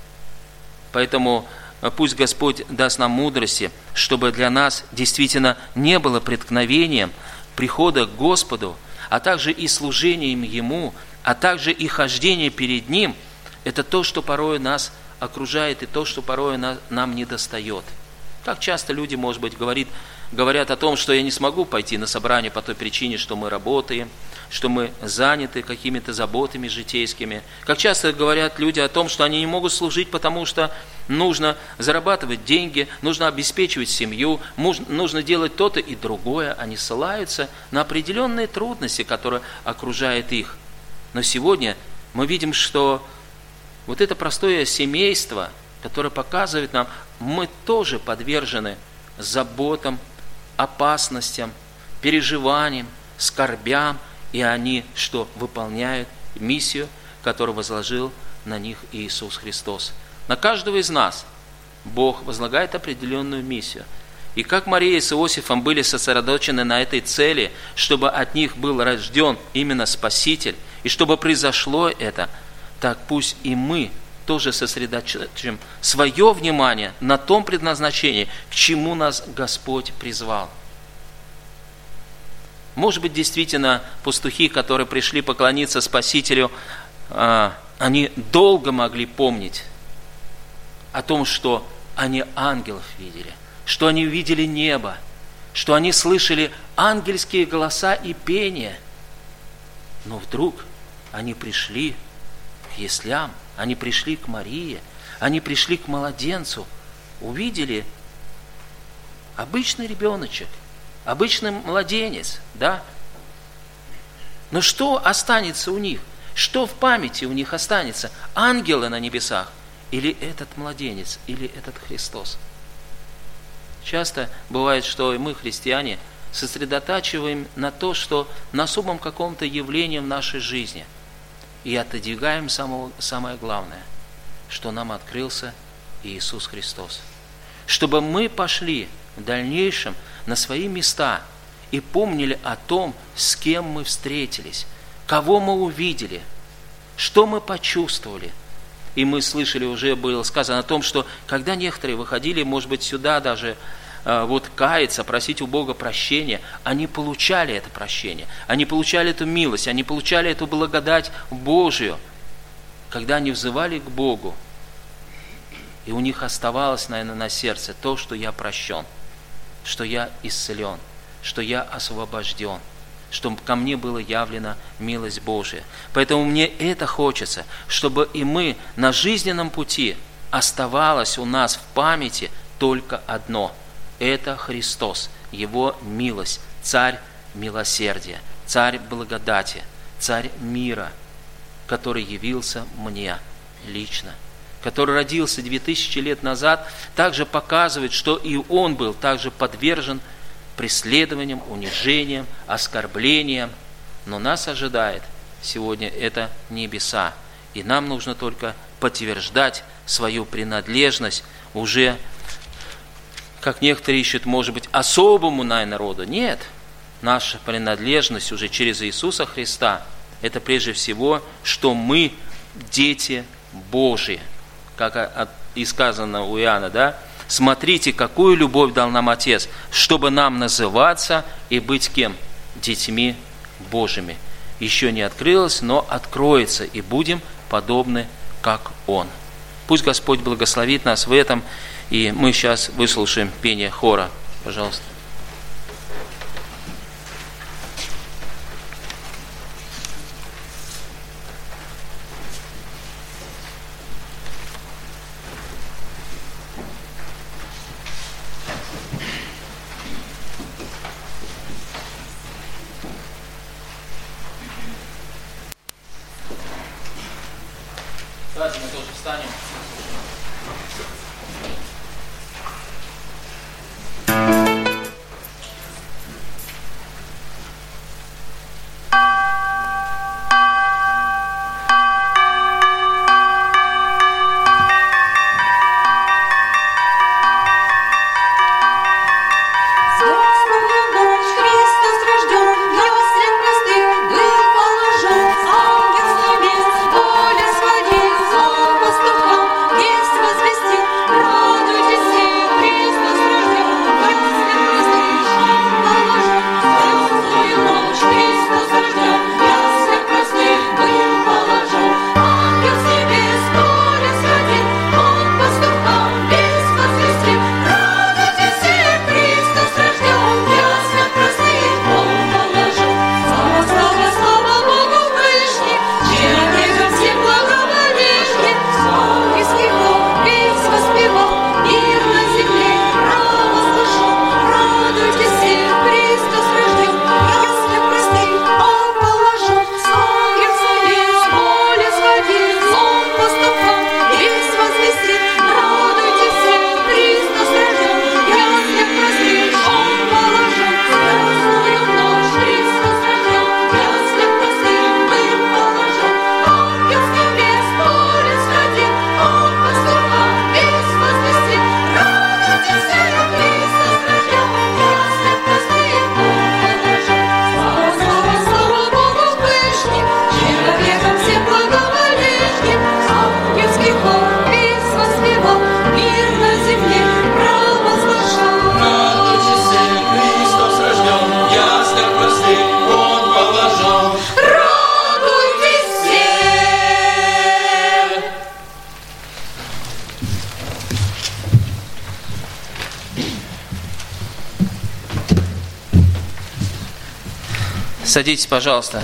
Поэтому пусть Господь даст нам мудрости, чтобы для нас действительно не было преткновением прихода к Господу, а также и служением Ему, а также и хождение перед Ним, это то, что порой нас окружает, и то, что порой нам недостает. Как часто люди, может быть, говорят о том, что я не смогу пойти на собрание по той причине, что мы работаем, что мы заняты какими-то заботами житейскими. Как часто говорят люди о том, что они не могут служить, потому что нужно зарабатывать деньги, нужно обеспечивать семью, нужно делать то-то и другое. Они ссылаются на определенные трудности, которые окружают их. Но сегодня мы видим, что вот это простое семейство, которое показывает нам, мы тоже подвержены заботам, опасностям, переживаниям, скорбям, и они что? Выполняют миссию, которую возложил на них Иисус Христос. На каждого из нас Бог возлагает определенную миссию. И как Мария с Иосифом были сосредоточены на этой цели, чтобы от них был рожден именно Спаситель, и чтобы произошло это, так пусть и мы тоже сосредоточим свое внимание на том предназначении, к чему нас Господь призвал. Может быть, действительно, пастухи, которые пришли поклониться Спасителю, они долго могли помнить о том, что они ангелов видели, что они видели небо, что они слышали ангельские голоса и пение. Но вдруг они пришли к яслям, они пришли к Марии, они пришли к младенцу, увидели обычный ребеночек, обычный младенец, да? Но что останется у них? Что в памяти у них останется? Ангелы на небесах? Или этот младенец? Или этот Христос? Часто бывает, что и мы, христиане, сосредотачиваем на то, что на особом каком-то явлении в нашей жизни, и отодвигаем самое главное, что нам открылся Иисус Христос. Чтобы мы пошли в дальнейшем на свои места и помнили о том, с кем мы встретились, кого мы увидели, что мы почувствовали. И мы слышали, уже было сказано о том, что когда некоторые выходили, может быть, сюда даже каяться, просить у Бога прощения, они получали это прощение, они получали эту милость, они получали эту благодать Божию, когда они взывали к Богу, и у них оставалось, наверное, на сердце то, что я прощен, что я исцелен, что я освобожден, чтобы ко мне была явлена милость Божия. Поэтому мне это хочется, чтобы и мы на жизненном пути оставалось у нас в памяти только одно. Это Христос, Его милость, Царь милосердия, Царь благодати, Царь мира, который явился мне лично, который родился 2000 лет назад, также показывает, что и Он был также подвержен преследованиям, унижениям, оскорблениям. Но нас ожидает сегодня это небеса. И нам нужно только подтверждать свою принадлежность уже, как некоторые ищут, может быть, особому народу. Нет, наша принадлежность уже через Иисуса Христа – это прежде всего, что мы дети Божьи. Как и сказано у Иоанна, да? Смотрите, какую любовь дал нам Отец, чтобы нам называться и быть кем? Детьми Божьими. Еще не открылось, но откроется, и будем подобны, как Он. Пусть Господь благословит нас в этом, и мы сейчас выслушаем пение хора. Пожалуйста. Давайте мы тоже встанем. Садитесь, пожалуйста.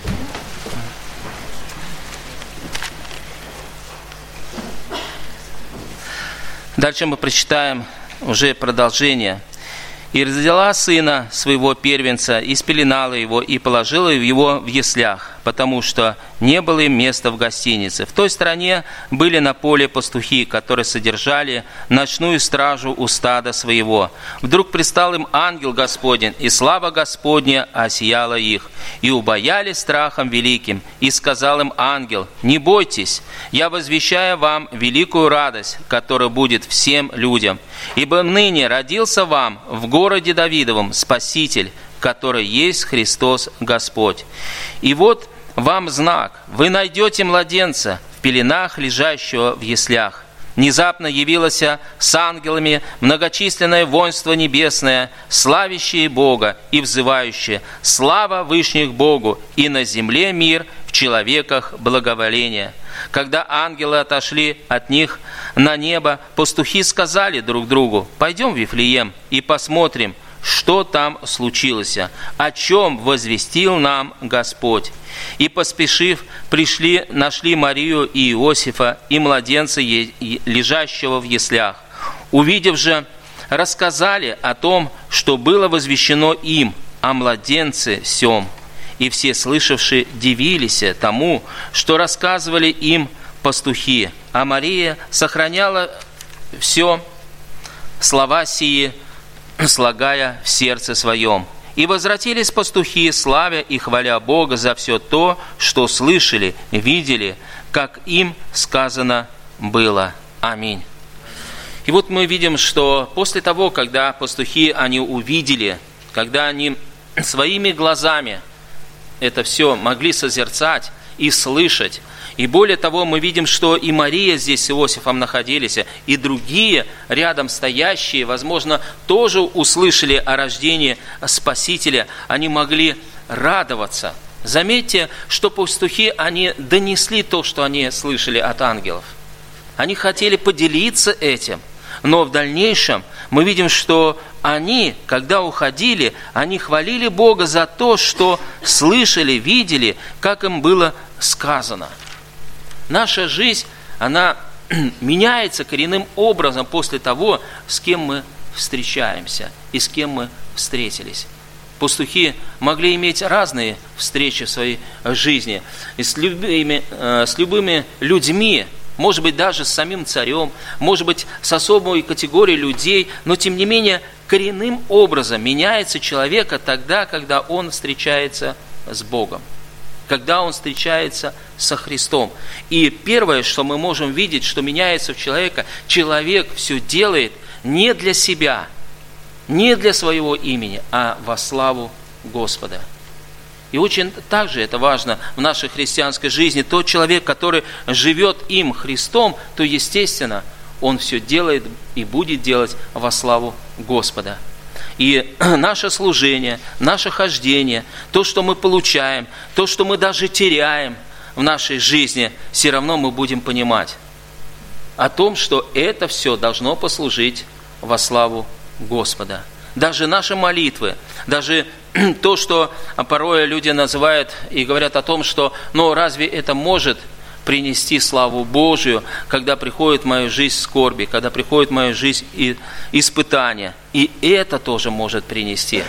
Дальше мы прочитаем уже продолжение. «И родила сына своего первенца, и спеленала его, и положила его в яслях, потому что не было им места в гостинице. В той стране были на поле пастухи, которые содержали ночную стражу у стада своего. Вдруг предстал им ангел Господень, и слава Господня осияла их. И убоялись страхом великим. И сказал им ангел: не бойтесь, я возвещаю вам великую радость, которая будет всем людям. Ибо ныне родился вам в городе Давидовом Спаситель, который есть Христос Господь. И вот вам знак: вы найдете младенца в пеленах, лежащего в яслях». Внезапно явилось с ангелами многочисленное воинство небесное, славящее Бога и взывающее: «Слава вышних Богу, и на земле мир, в человеках благоволение». Когда ангелы отошли от них на небо, пастухи сказали друг другу: «Пойдем в Вифлеем и посмотрим, что там случилось, о чем возвестил нам Господь. И, поспешив, нашли Марию и Иосифа и младенца, лежащего в яслях. Увидев же, рассказали о том, что было возвещено им, о младенце сем. И все слышавшие дивились тому, что рассказывали им пастухи. А Мария сохраняла все слова сии, слагая в сердце своем. И возвратились пастухи, славя и хваля Бога за все то, что слышали, видели, как им сказано было. Аминь. И вот мы видим, что после того, когда пастухи, они увидели, когда они своими глазами это все могли созерцать и слышать, и более того, мы видим, что и Мария здесь с Иосифом находились, и другие рядом стоящие, возможно, тоже услышали о рождении Спасителя, они могли радоваться. Заметьте, что пастухи, они донесли то, что они слышали от ангелов. Они хотели поделиться этим, но в дальнейшем мы видим, что они, когда уходили, они хвалили Бога за то, что слышали, видели, как им было сказано. Наша жизнь, она меняется коренным образом после того, с кем мы встречаемся и с кем мы встретились. Пастухи могли иметь разные встречи в своей жизни и с любыми людьми, может быть, даже с самим царем, может быть, с особой категорией людей, но, тем не менее, коренным образом меняется человека тогда, когда он встречается с Богом, когда он встречается со Христом. И первое, что мы можем видеть, что меняется в человека, человек все делает не для себя, не для своего имени, а во славу Господа. И очень также это важно в нашей христианской жизни. Тот человек, который живет им, Христом, то, естественно, он все делает и будет делать во славу Господа. И наше служение, наше хождение, то, что мы получаем, то, что мы даже теряем в нашей жизни, все равно мы будем понимать о том, что это все должно послужить во славу Господа. Даже наши молитвы, даже то, что порой люди называют и говорят о том, что ну разве это может принести славу Божию, когда приходит в мою жизнь скорби, когда приходит в мою жизнь испытания. И это тоже может принести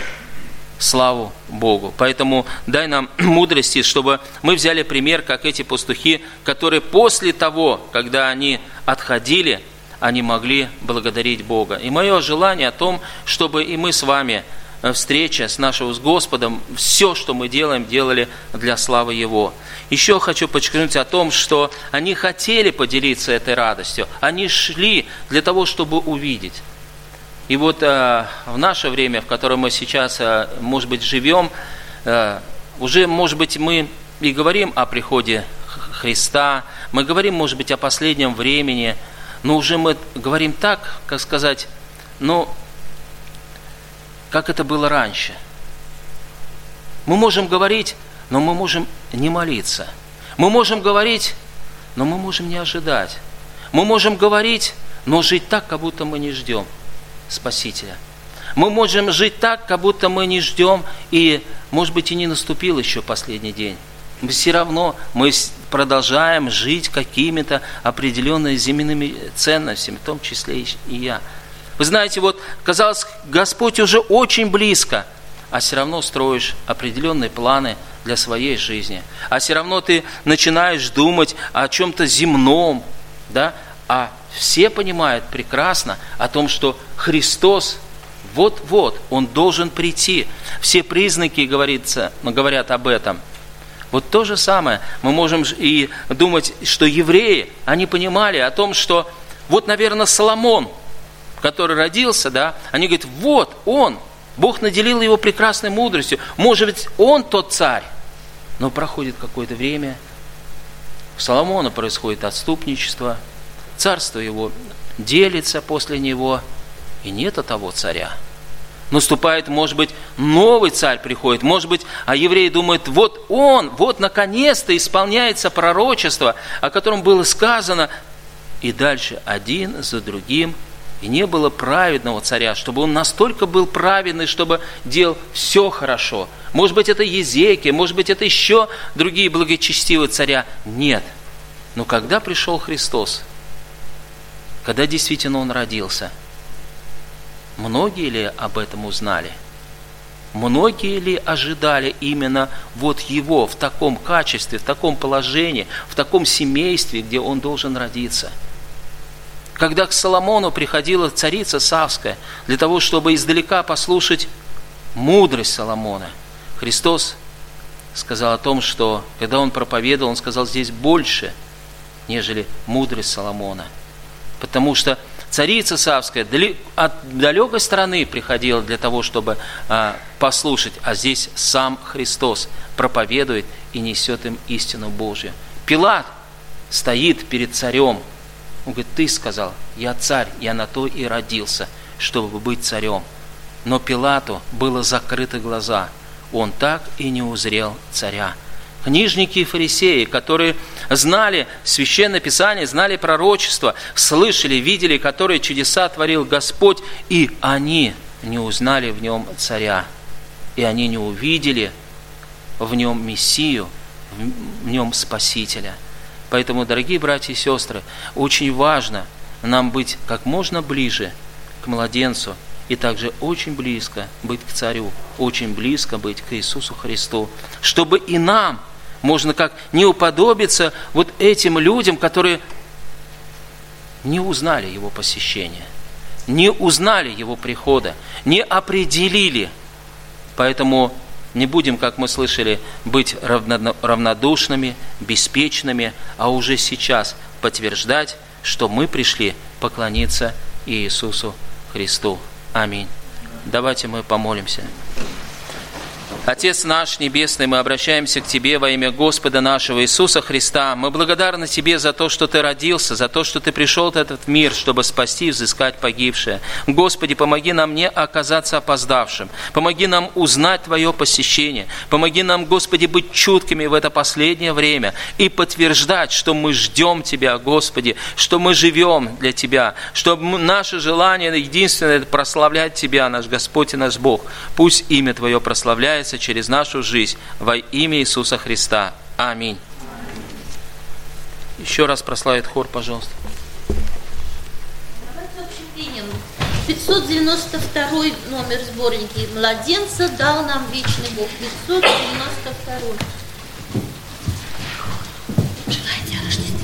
славу Богу. Поэтому дай нам мудрости, чтобы мы взяли пример, как эти пастухи, которые после того, когда они отходили, они могли благодарить Бога. И мое желание о том, чтобы и мы с вами, встреча с нашим с Господом, все, что мы делаем, делали для славы Его. Еще хочу подчеркнуть о том, что они хотели поделиться этой радостью. Они шли для того, чтобы увидеть. И вот в наше время, в котором мы сейчас, может быть, живем, уже, может быть, мы и говорим о приходе Христа, мы говорим, может быть, о последнем времени, но уже мы говорим так, как сказать, ну, как это было раньше. Мы можем говорить, но мы можем не молиться. Мы можем говорить, но мы можем не ожидать. Мы можем говорить, но жить так, как будто мы не ждем Спасителя. Мы можем жить так, как будто мы не ждем, и, может быть, и не наступил еще последний день. Все равно мы продолжаем жить какими-то определенными земными ценностями, в том числе и я. Вы знаете, вот, казалось, Господь уже очень близко, а все равно строишь определенные планы для своей жизни. А все равно ты начинаешь думать о чем-то земном, да? А все понимают прекрасно о том, что Христос вот-вот, Он должен прийти. Все признаки говорят об этом. Вот то же самое мы можем и думать, что евреи, они понимали о том, что вот, наверное, Соломон, который родился, да, они говорят, вот он, Бог наделил его прекрасной мудростью, может быть, он тот царь. Но проходит какое-то время, у Соломона происходит отступничество, царство его делится после него, и нет того царя. Наступает, может быть, новый царь приходит, может быть, а евреи думают, вот он, вот наконец-то исполняется пророчество, о котором было сказано, и дальше один за другим И не было праведного царя, чтобы он настолько был праведный, чтобы делал все хорошо. Может быть, это Езекия, может быть, это еще другие благочестивые царя. Нет. Но когда пришел Христос, когда действительно Он родился, многие ли об этом узнали? Многие ли ожидали именно вот Его в таком качестве, в таком положении, в таком семействе, где Он должен родиться? Когда к Соломону приходила царица Савская для того, чтобы издалека послушать мудрость Соломона, Христос сказал о том, что когда Он проповедовал, Он сказал, здесь больше, нежели мудрость Соломона. Потому что царица Савская от далекой стороны приходила для того, чтобы послушать, а здесь сам Христос проповедует и несет им истину Божию. Пилат стоит перед царем. Он говорит, ты сказал, я царь, я на то и родился, чтобы быть царем. Но Пилату было закрыты глаза, он так и не узрел царя. Книжники и фарисеи, которые знали Священное Писание, знали пророчество, слышали, видели, которые чудеса творил Господь, и они не узнали в нем царя, и они не увидели в нем Мессию, в нем Спасителя. Поэтому, дорогие братья и сестры, очень важно нам быть как можно ближе к младенцу и также очень близко быть к Царю, очень близко быть к Иисусу Христу, чтобы и нам можно как не уподобиться вот этим людям, которые не узнали Его посещения, не узнали Его прихода, не определили. Поэтому не будем, как мы слышали, быть равнодушными, беспечными, а уже сейчас подтверждать, что мы пришли поклониться Иисусу Христу. Аминь. Давайте мы помолимся. Отец наш Небесный, мы обращаемся к Тебе во имя Господа нашего Иисуса Христа. Мы благодарны Тебе за то, что Ты родился, за то, что Ты пришел в этот мир, чтобы спасти и взыскать погибшее. Господи, помоги нам не оказаться опоздавшим. Помоги нам узнать Твое посещение. Помоги нам, Господи, быть чуткими в это последнее время и подтверждать, что мы ждем Тебя, Господи, что мы живем для Тебя, что наше желание единственное – это прославлять Тебя, наш Господь и наш Бог. Пусть имя Твое прославляется через нашу жизнь во имя Иисуса Христа. Аминь. Еще раз прославит хор, пожалуйста. Давайте общим пением. 592 номер сборники «Младенца дал нам вечный Бог». 592. Желайте о Рождестве.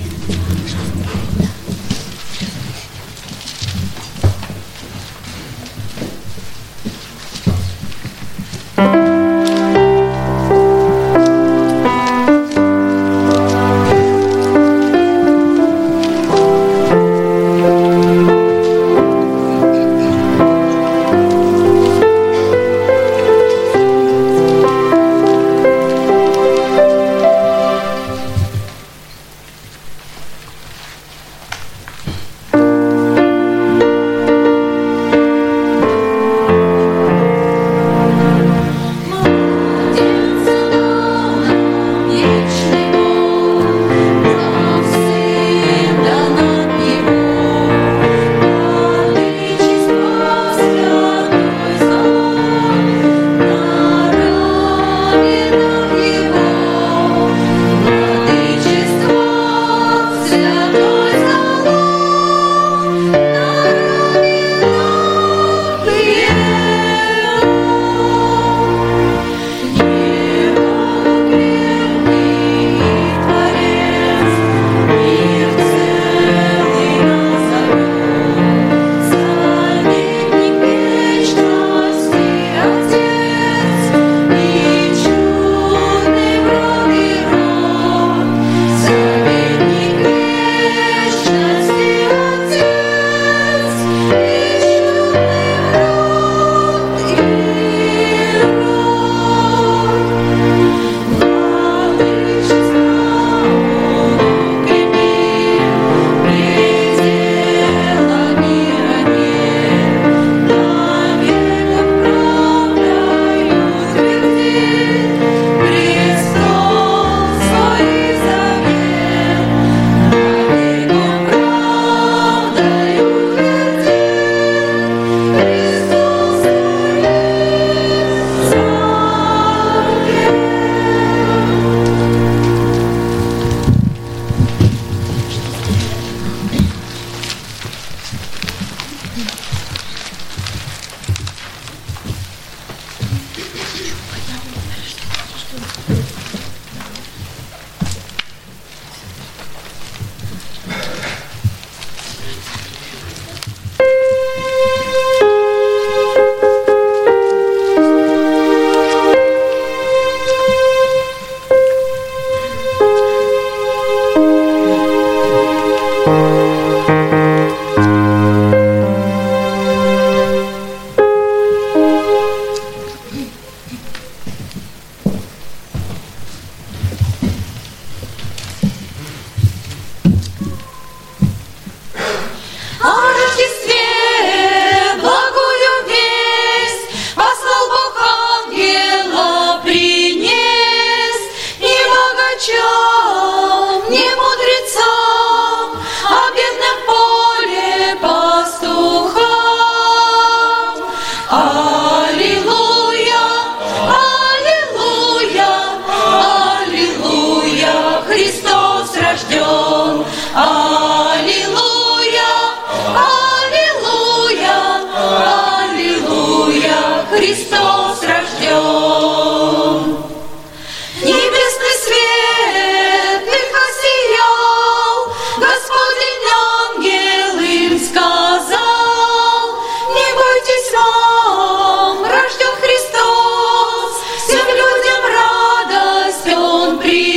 Христос рожден. Аллилуйя, аллилуйя, аллилуйя, Христос рожден. Небесный свет их осиял, Господень ангел им сказал: не бойтесь, вам рожден Христос, всем людям радость Он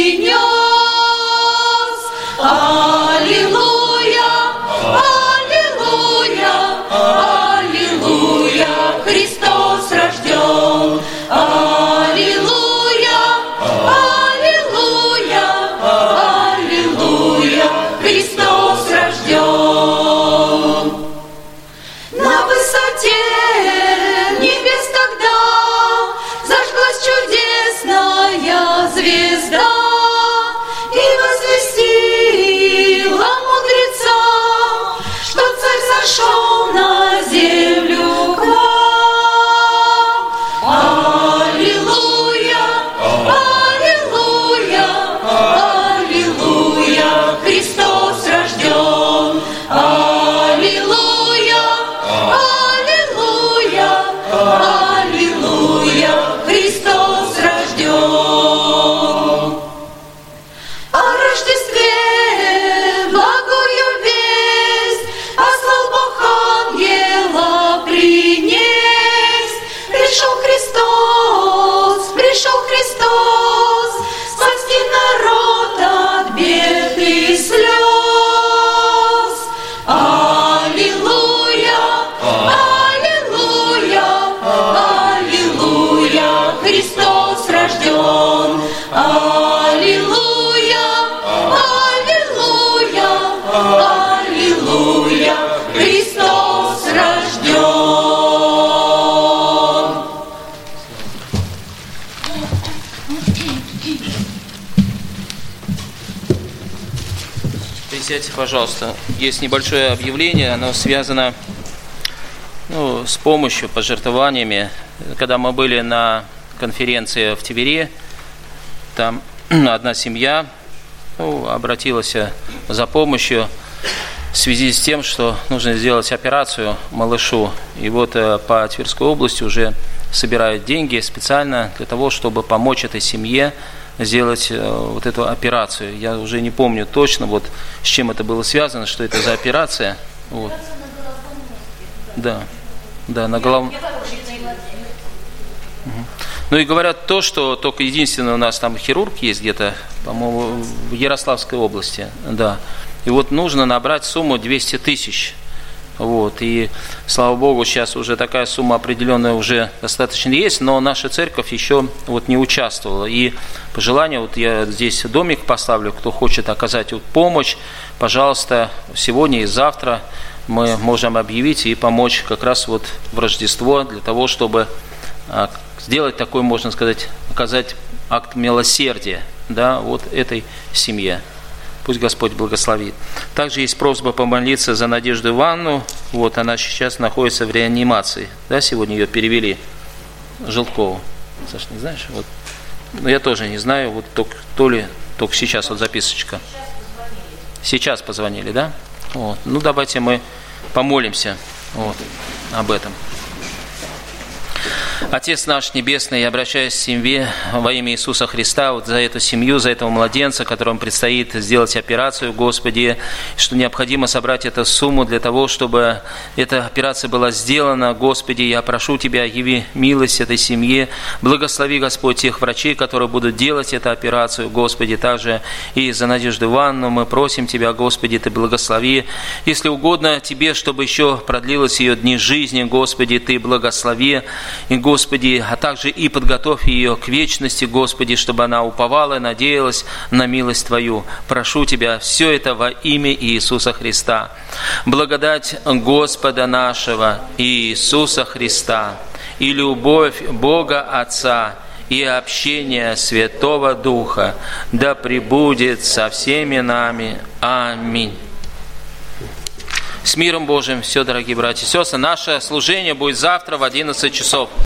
принес. Аллилуйя, аллилуйя, аллилуйя, Христос рожден. Аллилуйя, аллилуйя, аллилуйя, Христос рожден. На высоте небес тогда зажглась чудесная звезда и возвестила мудрецам, что царь сошел на землю к нам. Аллилуйя, аллилуйя, аллилуйя, Христос рожден. Аллилуйя, аллилуйя, аллилуйя, Христос рожден. О Рождестве благую весть послал Бог ангела принес. Пришел Христос, спасти народ от бед и слез. Аллилуйя, аллилуйя, аллилуйя, Христос рожден. Аллилуйя, аллилуйя, аллилуйя, Христос рожден. 50, пожалуйста. Есть небольшое объявление, оно связано с помощью, пожертвованиями. Когда мы были на конференции в Твери, там одна семья обратилась за помощью в связи с тем, что нужно сделать операцию малышу. И вот по Тверской области уже собирают деньги специально для того, чтобы помочь этой семье сделать вот эту операцию. Я уже не помню точно, вот с чем это было связано, что это за операция. Вот. Да, на голову. Ну и говорят то, что только единственное у нас там хирург есть где-то, по-моему, в Ярославской области, да. И вот нужно набрать сумму 200 тысяч. Вот. И, слава Богу, сейчас уже такая сумма определенная уже достаточно есть, но наша церковь еще вот не участвовала. И по желанию, вот я здесь домик поставлю, кто хочет оказать вот помощь, пожалуйста, сегодня и завтра мы можем объявить и помочь как раз вот в Рождество для того, чтобы сделать такой, можно сказать, оказать акт милосердия, да, вот этой семье. Пусть Господь благословит. Также есть просьба помолиться за Надежду Ивановну. Вот она сейчас находится в реанимации. Да, сегодня ее перевели. Желткову. Саша, не знаешь? Вот. Ну, я тоже не знаю. Вот только сейчас вот записочка. Сейчас позвонили, да? Вот. Ну, давайте мы помолимся вот об этом. Отец наш Небесный, я обращаюсь к семье во имя Иисуса Христа, вот за эту семью, за этого младенца, которому предстоит сделать операцию, Господи, что необходимо собрать эту сумму для того, чтобы эта операция была сделана. Господи, я прошу Тебя, яви милость этой семье, благослови, Господь, тех врачей, которые будут делать эту операцию, Господи, также и за Надежду Ивановну мы просим Тебя, Господи, Ты благослови, если угодно Тебе, чтобы еще продлилось ее дни жизни, Господи, Ты благослови, и, Господи, а также и подготовь ее к вечности, Господи, чтобы она уповала и надеялась на милость Твою. Прошу Тебя, все это во имя Иисуса Христа. Благодать Господа нашего Иисуса Христа и любовь Бога Отца и общение Святого Духа да пребудет со всеми нами. Аминь. С миром Божиим все, дорогие братья и сестры. Наше служение будет завтра в 11 часов.